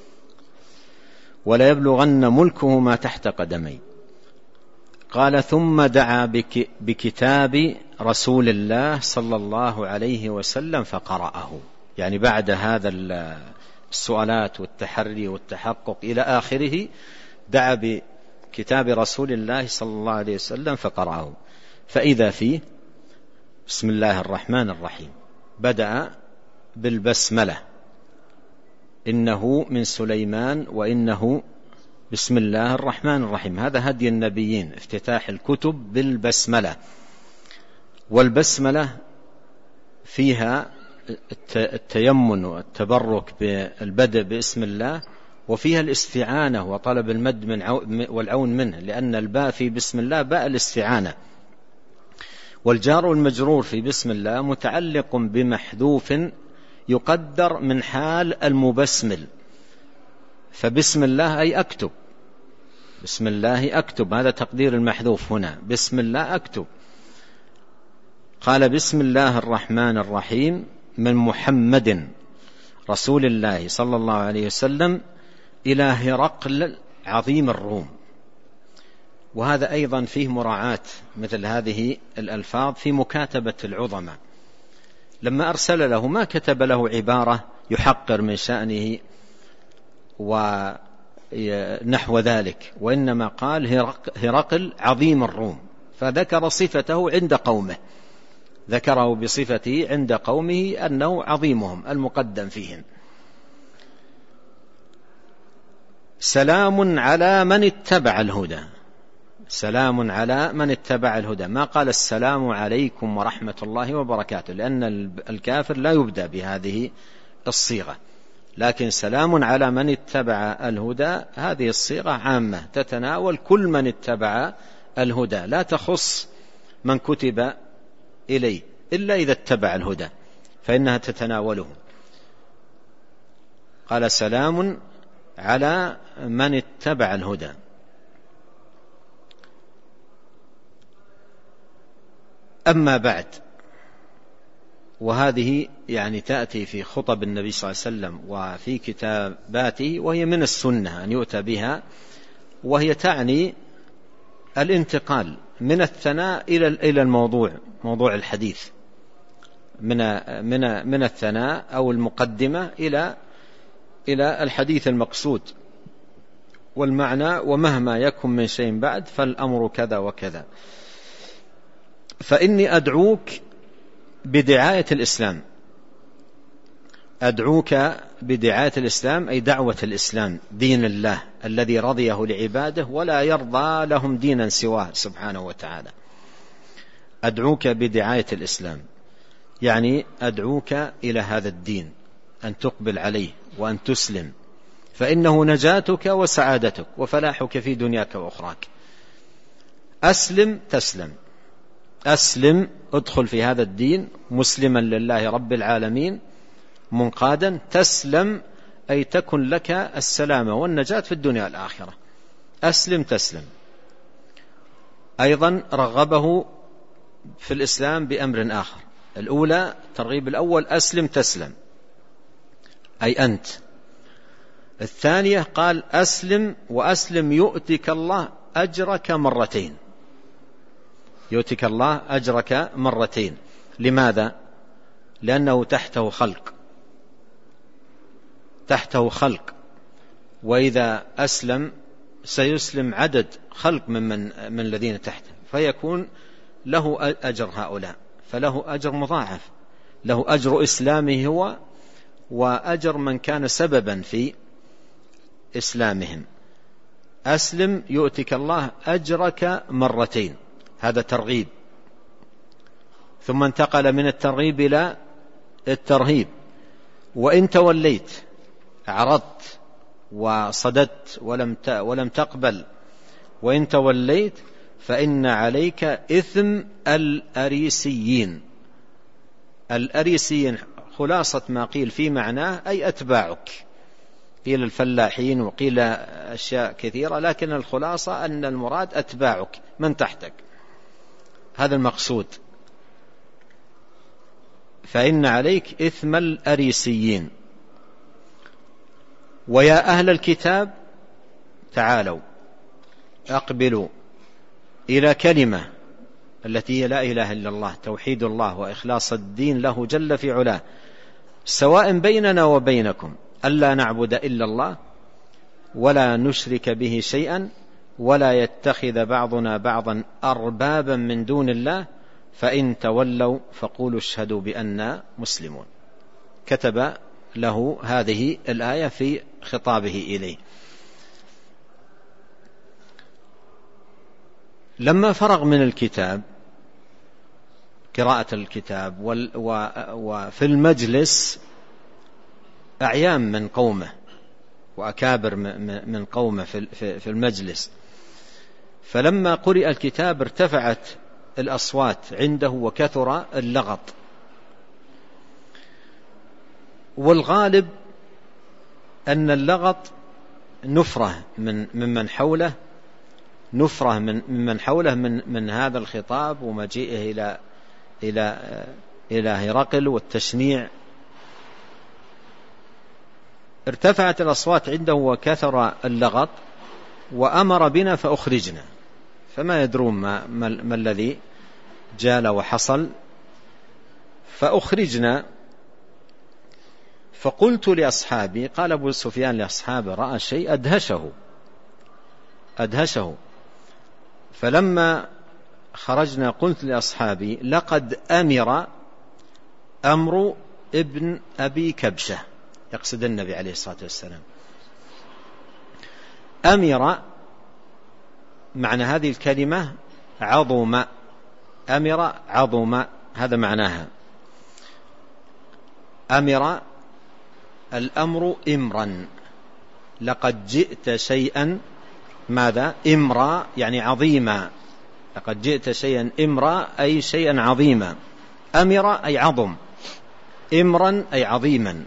ولا يبلغن ملكه ما تحت قدمي. قال ثم دعا بكتاب رسول الله صلى الله عليه وسلم فقرأه، يعني بعد هذا السؤالات والتحري والتحقق إلى آخره دعا بكتاب رسول الله صلى الله عليه وسلم فقرأه، فإذا فيه بسم الله الرحمن الرحيم. بدأ بالبسملة، إنه من سليمان وإنه بسم الله الرحمن الرحيم. هذا هدي النبيين، افتتاح الكتب بالبسملة. والبسملة فيها التيمن والتبرك بالبدء باسم الله، وفيها الاستعانة وطلب المد والعون منه، لأن الباء في بسم الله باء الاستعانة. والجار والمجرور في بسم الله متعلق بمحذوف يقدر من حال المبسمل، فبسم الله أي أكتب، بسم الله أكتب، هذا تقدير المحذوف هنا، بسم الله أكتب. قال بسم الله الرحمن الرحيم من محمد رسول الله صلى الله عليه وسلم إلى هرقل عظيم الروم. وهذا أيضا فيه مراعاة مثل هذه الألفاظ في مكاتبة العظماء. لما أرسل له ما كتب له عبارة يحقر من شأنه ونحو ذلك، وإنما قال هرقل عظيم الروم، فذكر صفته عند قومه، ذكره بصفته عند قومه أنه عظيمهم المقدم فيهم. سلام على من اتبع الهدى، سلام على من اتبع الهدى، ما قال السلام عليكم ورحمة الله وبركاته، لأن الكافر لا يبدأ بهذه الصيغة، لكن سلام على من اتبع الهدى هذه الصيغة عامة تتناول كل من اتبع الهدى، لا تخص من كتب إليه إلا إذا اتبع الهدى فإنها تتناوله. قال سلام على من اتبع الهدى. أما بعد، وهذه يعني تأتي في خطب النبي صلى الله عليه وسلم وفي كتاباته، وهي من السنة أن يؤتى بها، وهي تعني الانتقال من الثناء إلى الموضوع، موضوع الحديث، من الثناء أو المقدمة إلى الحديث المقصود والمعنى، ومهما يكن من شيء بعد فالأمر كذا وكذا. فإني أدعوك بدعاية الإسلام، أدعوك بدعاية الإسلام أي دعوة الإسلام، دين الله الذي رضيه لعباده ولا يرضى لهم دينا سواه سبحانه وتعالى. أدعوك بدعاية الإسلام يعني أدعوك إلى هذا الدين، أن تقبل عليه وأن تسلم، فإنه نجاتك وسعادتك وفلاحك في دنياك وأخراك. أسلم تسلم، أسلم، ادخل في هذا الدين مسلما لله رب العالمين منقادا، تسلم أي تكن لك السلامة والنجاة في الدنيا والآخرة. أسلم تسلم. أيضا رغبه في الإسلام بأمر آخر، الأولى ترغيب الأول أسلم تسلم أي أنت. الثانية قال أسلم، وأسلم يؤتك الله أجرك مرتين، يؤتك الله أجرك مرتين. لماذا؟ لأنه تحته خلق، تحته خلق، وإذا أسلم سيسلم عدد خلق من الذين تحته، فيكون له أجر هؤلاء، فله أجر مضاعف، له أجر إسلامه هو وأجر من كان سببا في إسلامهم. أسلم يؤتك الله أجرك مرتين، هذا ترغيب. ثم انتقل من الترغيب إلى الترهيب. وإن توليت، أعرضت وصددت ولم تقبل، وإن توليت فإن عليك إثم الأريسيين. الأريسيين خلاصة ما قيل في معناه أي أتباعك، قيل الفلاحين وقيل أشياء كثيرة، لكن الخلاصة أن المراد أتباعك من تحتك، هذا المقصود. فإن عليك إثم الأريسيين. ويا أهل الكتاب تعالوا أقبلوا إلى كلمة التي هي لا إله إلا الله، توحيد الله وإخلاص الدين له جل في علاه، سواء بيننا وبينكم ألا نعبد إلا الله ولا نشرك به شيئا ولا يتخذ بعضنا بعضا أربابا من دون الله، فإن تولوا فقولوا اشهدوا بأننا مسلمون. كتب له هذه الآية في خطابه إليه. لما فرغ من الكتاب، قراءة الكتاب، وفي المجلس أعيان من قومه وأكابر من قومه في المجلس، فلما قرئ الكتاب ارتفعت الأصوات عنده وكثر اللغط. والغالب أن اللغط نفرة ممن حوله، نفرة ممن حوله من هذا الخطاب ومجيئه إلى هرقل والتشنيع. ارتفعت الأصوات عنده وكثر اللغط، وأمر بنا فأخرجنا، فما يدرون ما الذي جال وحصل. فأخرجنا، فقلت لأصحابي، قال أبو سفيان لأصحابه رأى شيء أدهشه. فلما خرجنا قلت لأصحابي لقد أمر ابن أبي كبشة، يقصد النبي عليه الصلاة والسلام. أمر معنى هذه الكلمة عظم، أمر عظم، هذا معناها. أمر الأمر إمرا، لقد جئت شيئا ماذا؟ إمرا يعني عظيما، لقد جئت شيئا إمرا أي شيئا عظيما، أمر أي عظم، إمرا أي عظيما.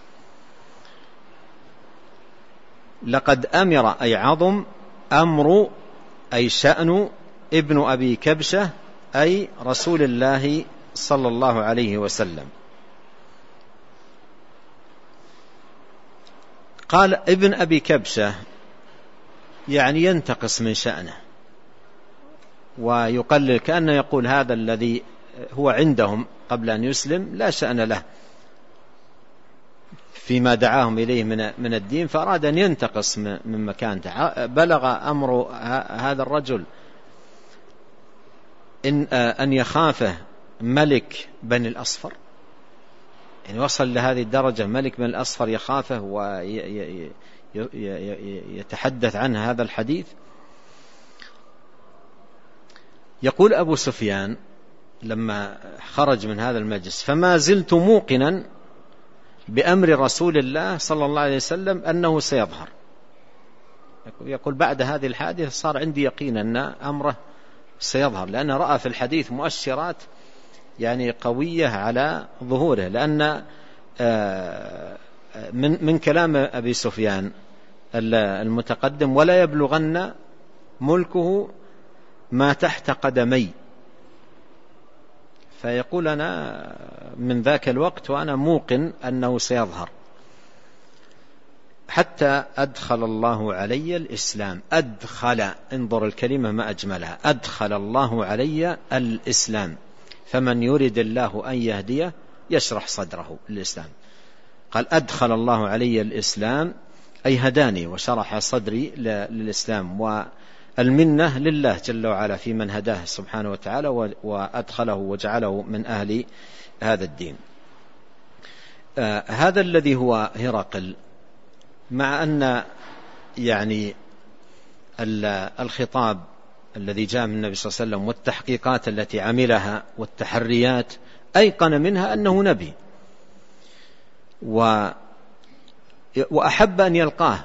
لقد أمر أي عظم، أمر أي شأن ابن أبي كبشة أي رسول الله صلى الله عليه وسلم. قال ابن أبي كبشة يعني ينتقص من شأنه ويقلل، كأنه يقول هذا الذي هو عندهم قبل أن يسلم لا شأن له فيما دعاهم إليه من الدين، فأراد أن ينتقص من مكانته. بلغ أمر هذا الرجل أن يخافه ملك بني الأصفر، يعني وصل لهذه الدرجة، ملك بني الأصفر يخافه ويتحدث عنه هذا الحديث. يقول أبو سفيان لما خرج من هذا المجلس: فما زلت موقنا بأمر رسول الله صلى الله عليه وسلم أنه سيظهر. يقول بعد هذه الحادثة صار عندي يقين أن أمره سيظهر، لأن رأى في الحديث مؤشرات يعني قوية على ظهوره، لأن من كلام أبي سفيان المتقدم: ولا يبلغن ملكه ما تحت قدمي. فيقول أنا من ذاك الوقت وأنا موقن أنه سيظهر، حتى أدخل الله علي الإسلام. أدخل، انظر الكلمة ما أجملها، أدخل الله علي الإسلام، فمن يريد الله أن يهديه يشرح صدره للإسلام. قال أدخل الله علي الإسلام أي هداني وشرح صدري للإسلام، والمنة لله جل وعلا في من هداه سبحانه وتعالى وأدخله وجعله من أهل هذا الدين. هذا الذي هو هرقل، مع أن يعني الخطاب الذي جاء من النبي صلى الله عليه وسلم والتحقيقات التي عملها والتحريات أيقن منها أنه نبي، وأحب أن يلقاه،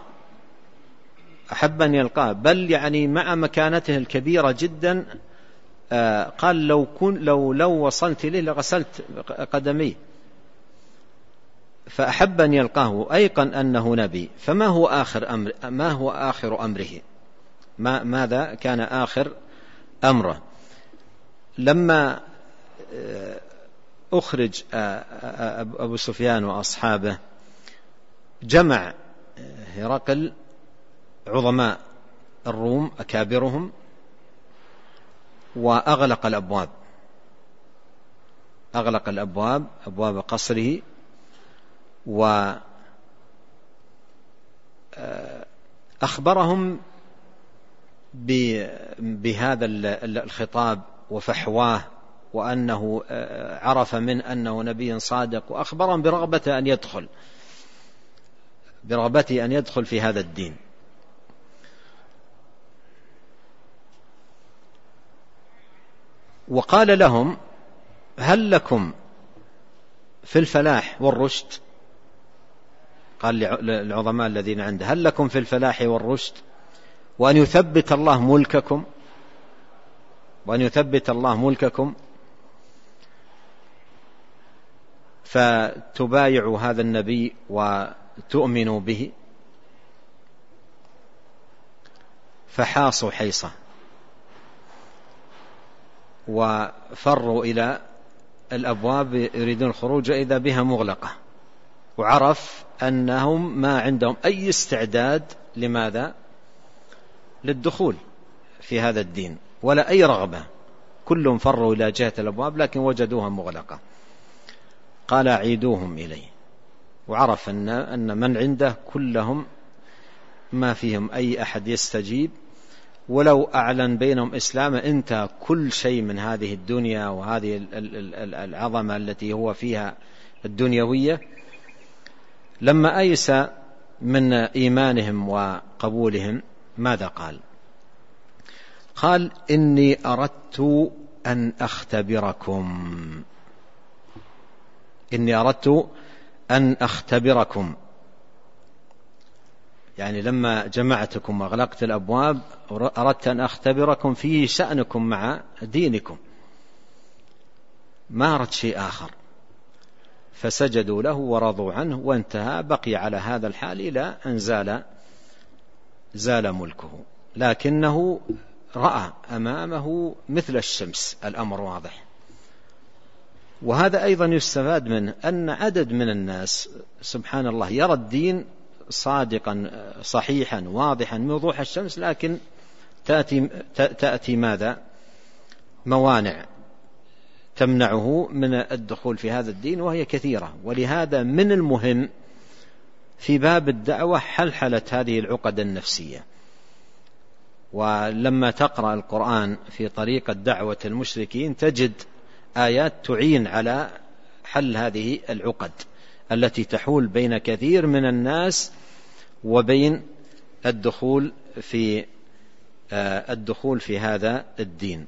بل يعني مع مكانته الكبيرة جدا قال لو وصلت إليه لغسلت قدمي، فأحب أن يلقاه، أيقن أنه نبي. فما هو آخر أمره؟ ماذا كان آخر أمره؟ لما أخرج أبو سفيان وأصحابه جمع هرقل عظماء الروم أكابرهم وأغلق الأبواب، أبواب قصره، وأخبرهم بهذا الخطاب وفحواه، وأنه عرف من أنه نبي صادق، وأخبرهم برغبته أن يدخل في هذا الدين. وقال لهم: هل لكم في الفلاح والرشد؟ قال للعظماء الذين عنده: هل لكم في الفلاح والرشد وأن يثبت الله ملككم فتبايعوا هذا النبي وتؤمنوا به؟ فحاصوا حيصة وفروا إلى الأبواب يريدون الخروج، إذا بها مغلقة، وعرف أنهم ما عندهم أي استعداد لماذا؟ للدخول في هذا الدين، ولا أي رغبة، كلهم فروا إلى جهة الأبواب لكن وجدوها مغلقة. قال: عيدوهم إليه. وعرف أن من عنده كلهم ما فيهم أي أحد يستجيب، ولو أعلن بينهم إسلام انتهى كل شيء من هذه الدنيا وهذه العظمة التي هو فيها الدنيوية. لما أيس من إيمانهم وقبولهم ماذا قال؟ قال: إني أردت أن أختبركم، يعني لما جمعتكم وأغلقت الأبواب أردت أن أختبركم في شأنكم مع دينكم، ما أردت شيء آخر. فسجدوا له ورضوا عنه وانتهى، بقي على هذا الحال إلى أن زال ملكه، لكنه رأى أمامه مثل الشمس، الأمر واضح. وهذا أيضا يستفاد منه أن عدد من الناس سبحان الله يرى الدين صادقا صحيحا واضحا بوضوح الشمس، لكن تأتي ماذا؟ موانع تمنعه من الدخول في هذا الدين، وهي كثيرة. ولهذا من المهم في باب الدعوة حلحلة هذه العقد النفسية. ولما تقرأ القرآن في طريقة دعوة المشركين تجد آيات تعين على حل هذه العقد التي تحول بين كثير من الناس وبين الدخول في هذا الدين.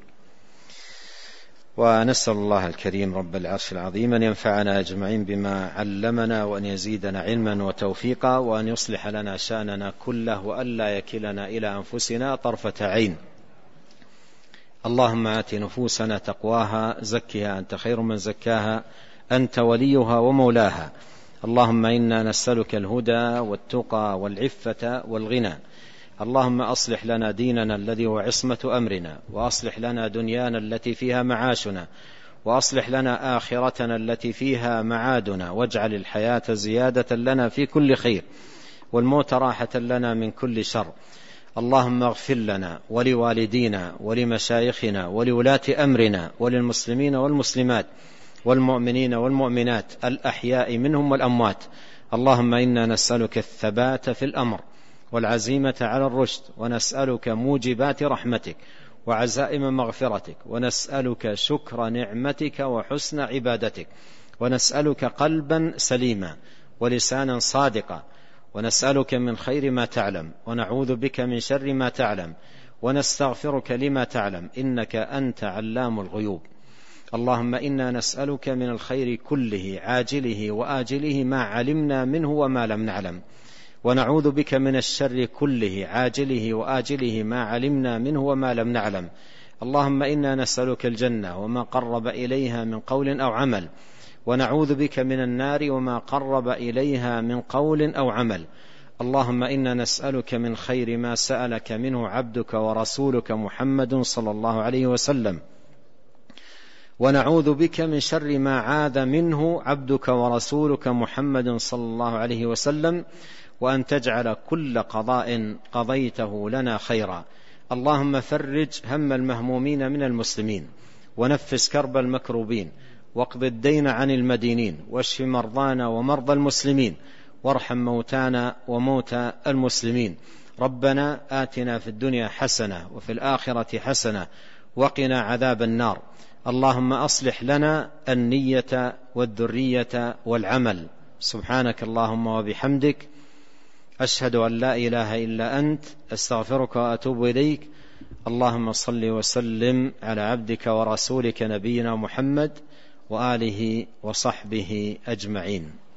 ونسأل الله الكريم رب العرش العظيم أن ينفعنا أجمعين بما علمنا، وأن يزيدنا علما وتوفيقا، وأن يصلح لنا شأننا كله، وألا يكلنا إلى أنفسنا طرفة عين. اللهم آت نفوسنا تقواها، زكها أنت خير من زكاها، أنت وليها ومولاها. اللهم إنا نسألك الهدى والتقى والعفة والغنى. اللهم أصلح لنا ديننا الذي هو عصمة أمرنا، وأصلح لنا دنيانا التي فيها معاشنا، وأصلح لنا آخرتنا التي فيها معادنا، واجعل الحياة زيادة لنا في كل خير، والموت راحة لنا من كل شر. اللهم اغفر لنا ولوالدينا ولمشايخنا ولولاة أمرنا وللمسلمين والمسلمات والمؤمنين والمؤمنات الأحياء منهم والأموات. اللهم إنا نسألك الثبات في الأمر والعزيمة على الرشد، ونسألك موجبات رحمتك وعزائم مغفرتك، ونسألك شكر نعمتك وحسن عبادتك، ونسألك قلبا سليما ولسانا صادقا، ونسألك من خير ما تعلم، ونعوذ بك من شر ما تعلم، ونستغفرك لما تعلم، إنك أنت علام الغيوب. اللهم إنا نسألك من الخير كله عاجله وآجله ما علمنا منه وما لم نعلم، ونعوذ بك من الشر كله عاجله وآجله ما علمنا منه وما لم نعلم. اللهم إنا نسألك الجنة وما قرب إليها من قول أو عمل، ونعوذ بك من النار وما قرب إليها من قول أو عمل. اللهم إنا نسألك من خير ما سألك منه عبدك ورسولك محمد صلى الله عليه وسلم، ونعوذ بك من شر ما عاذ منه عبدك ورسولك محمد صلى الله عليه وسلم، وأن تجعل كل قضاء قضيته لنا خيرا. اللهم فرج هم المهمومين من المسلمين، ونفس كرب المكروبين، واقض الدين عن المدينين، واشف مرضانا ومرضى المسلمين، وارحم موتانا وموتى المسلمين. ربنا آتنا في الدنيا حسنة وفي الآخرة حسنة وقنا عذاب النار. اللهم أصلح لنا النية والذرية والعمل. سبحانك اللهم وبحمدك، أشهد أن لا إله إلا أنت، أستغفرك وأتوب إليك. اللهم صل وسلم على عبدك ورسولك نبينا محمد وآله وصحبه أجمعين.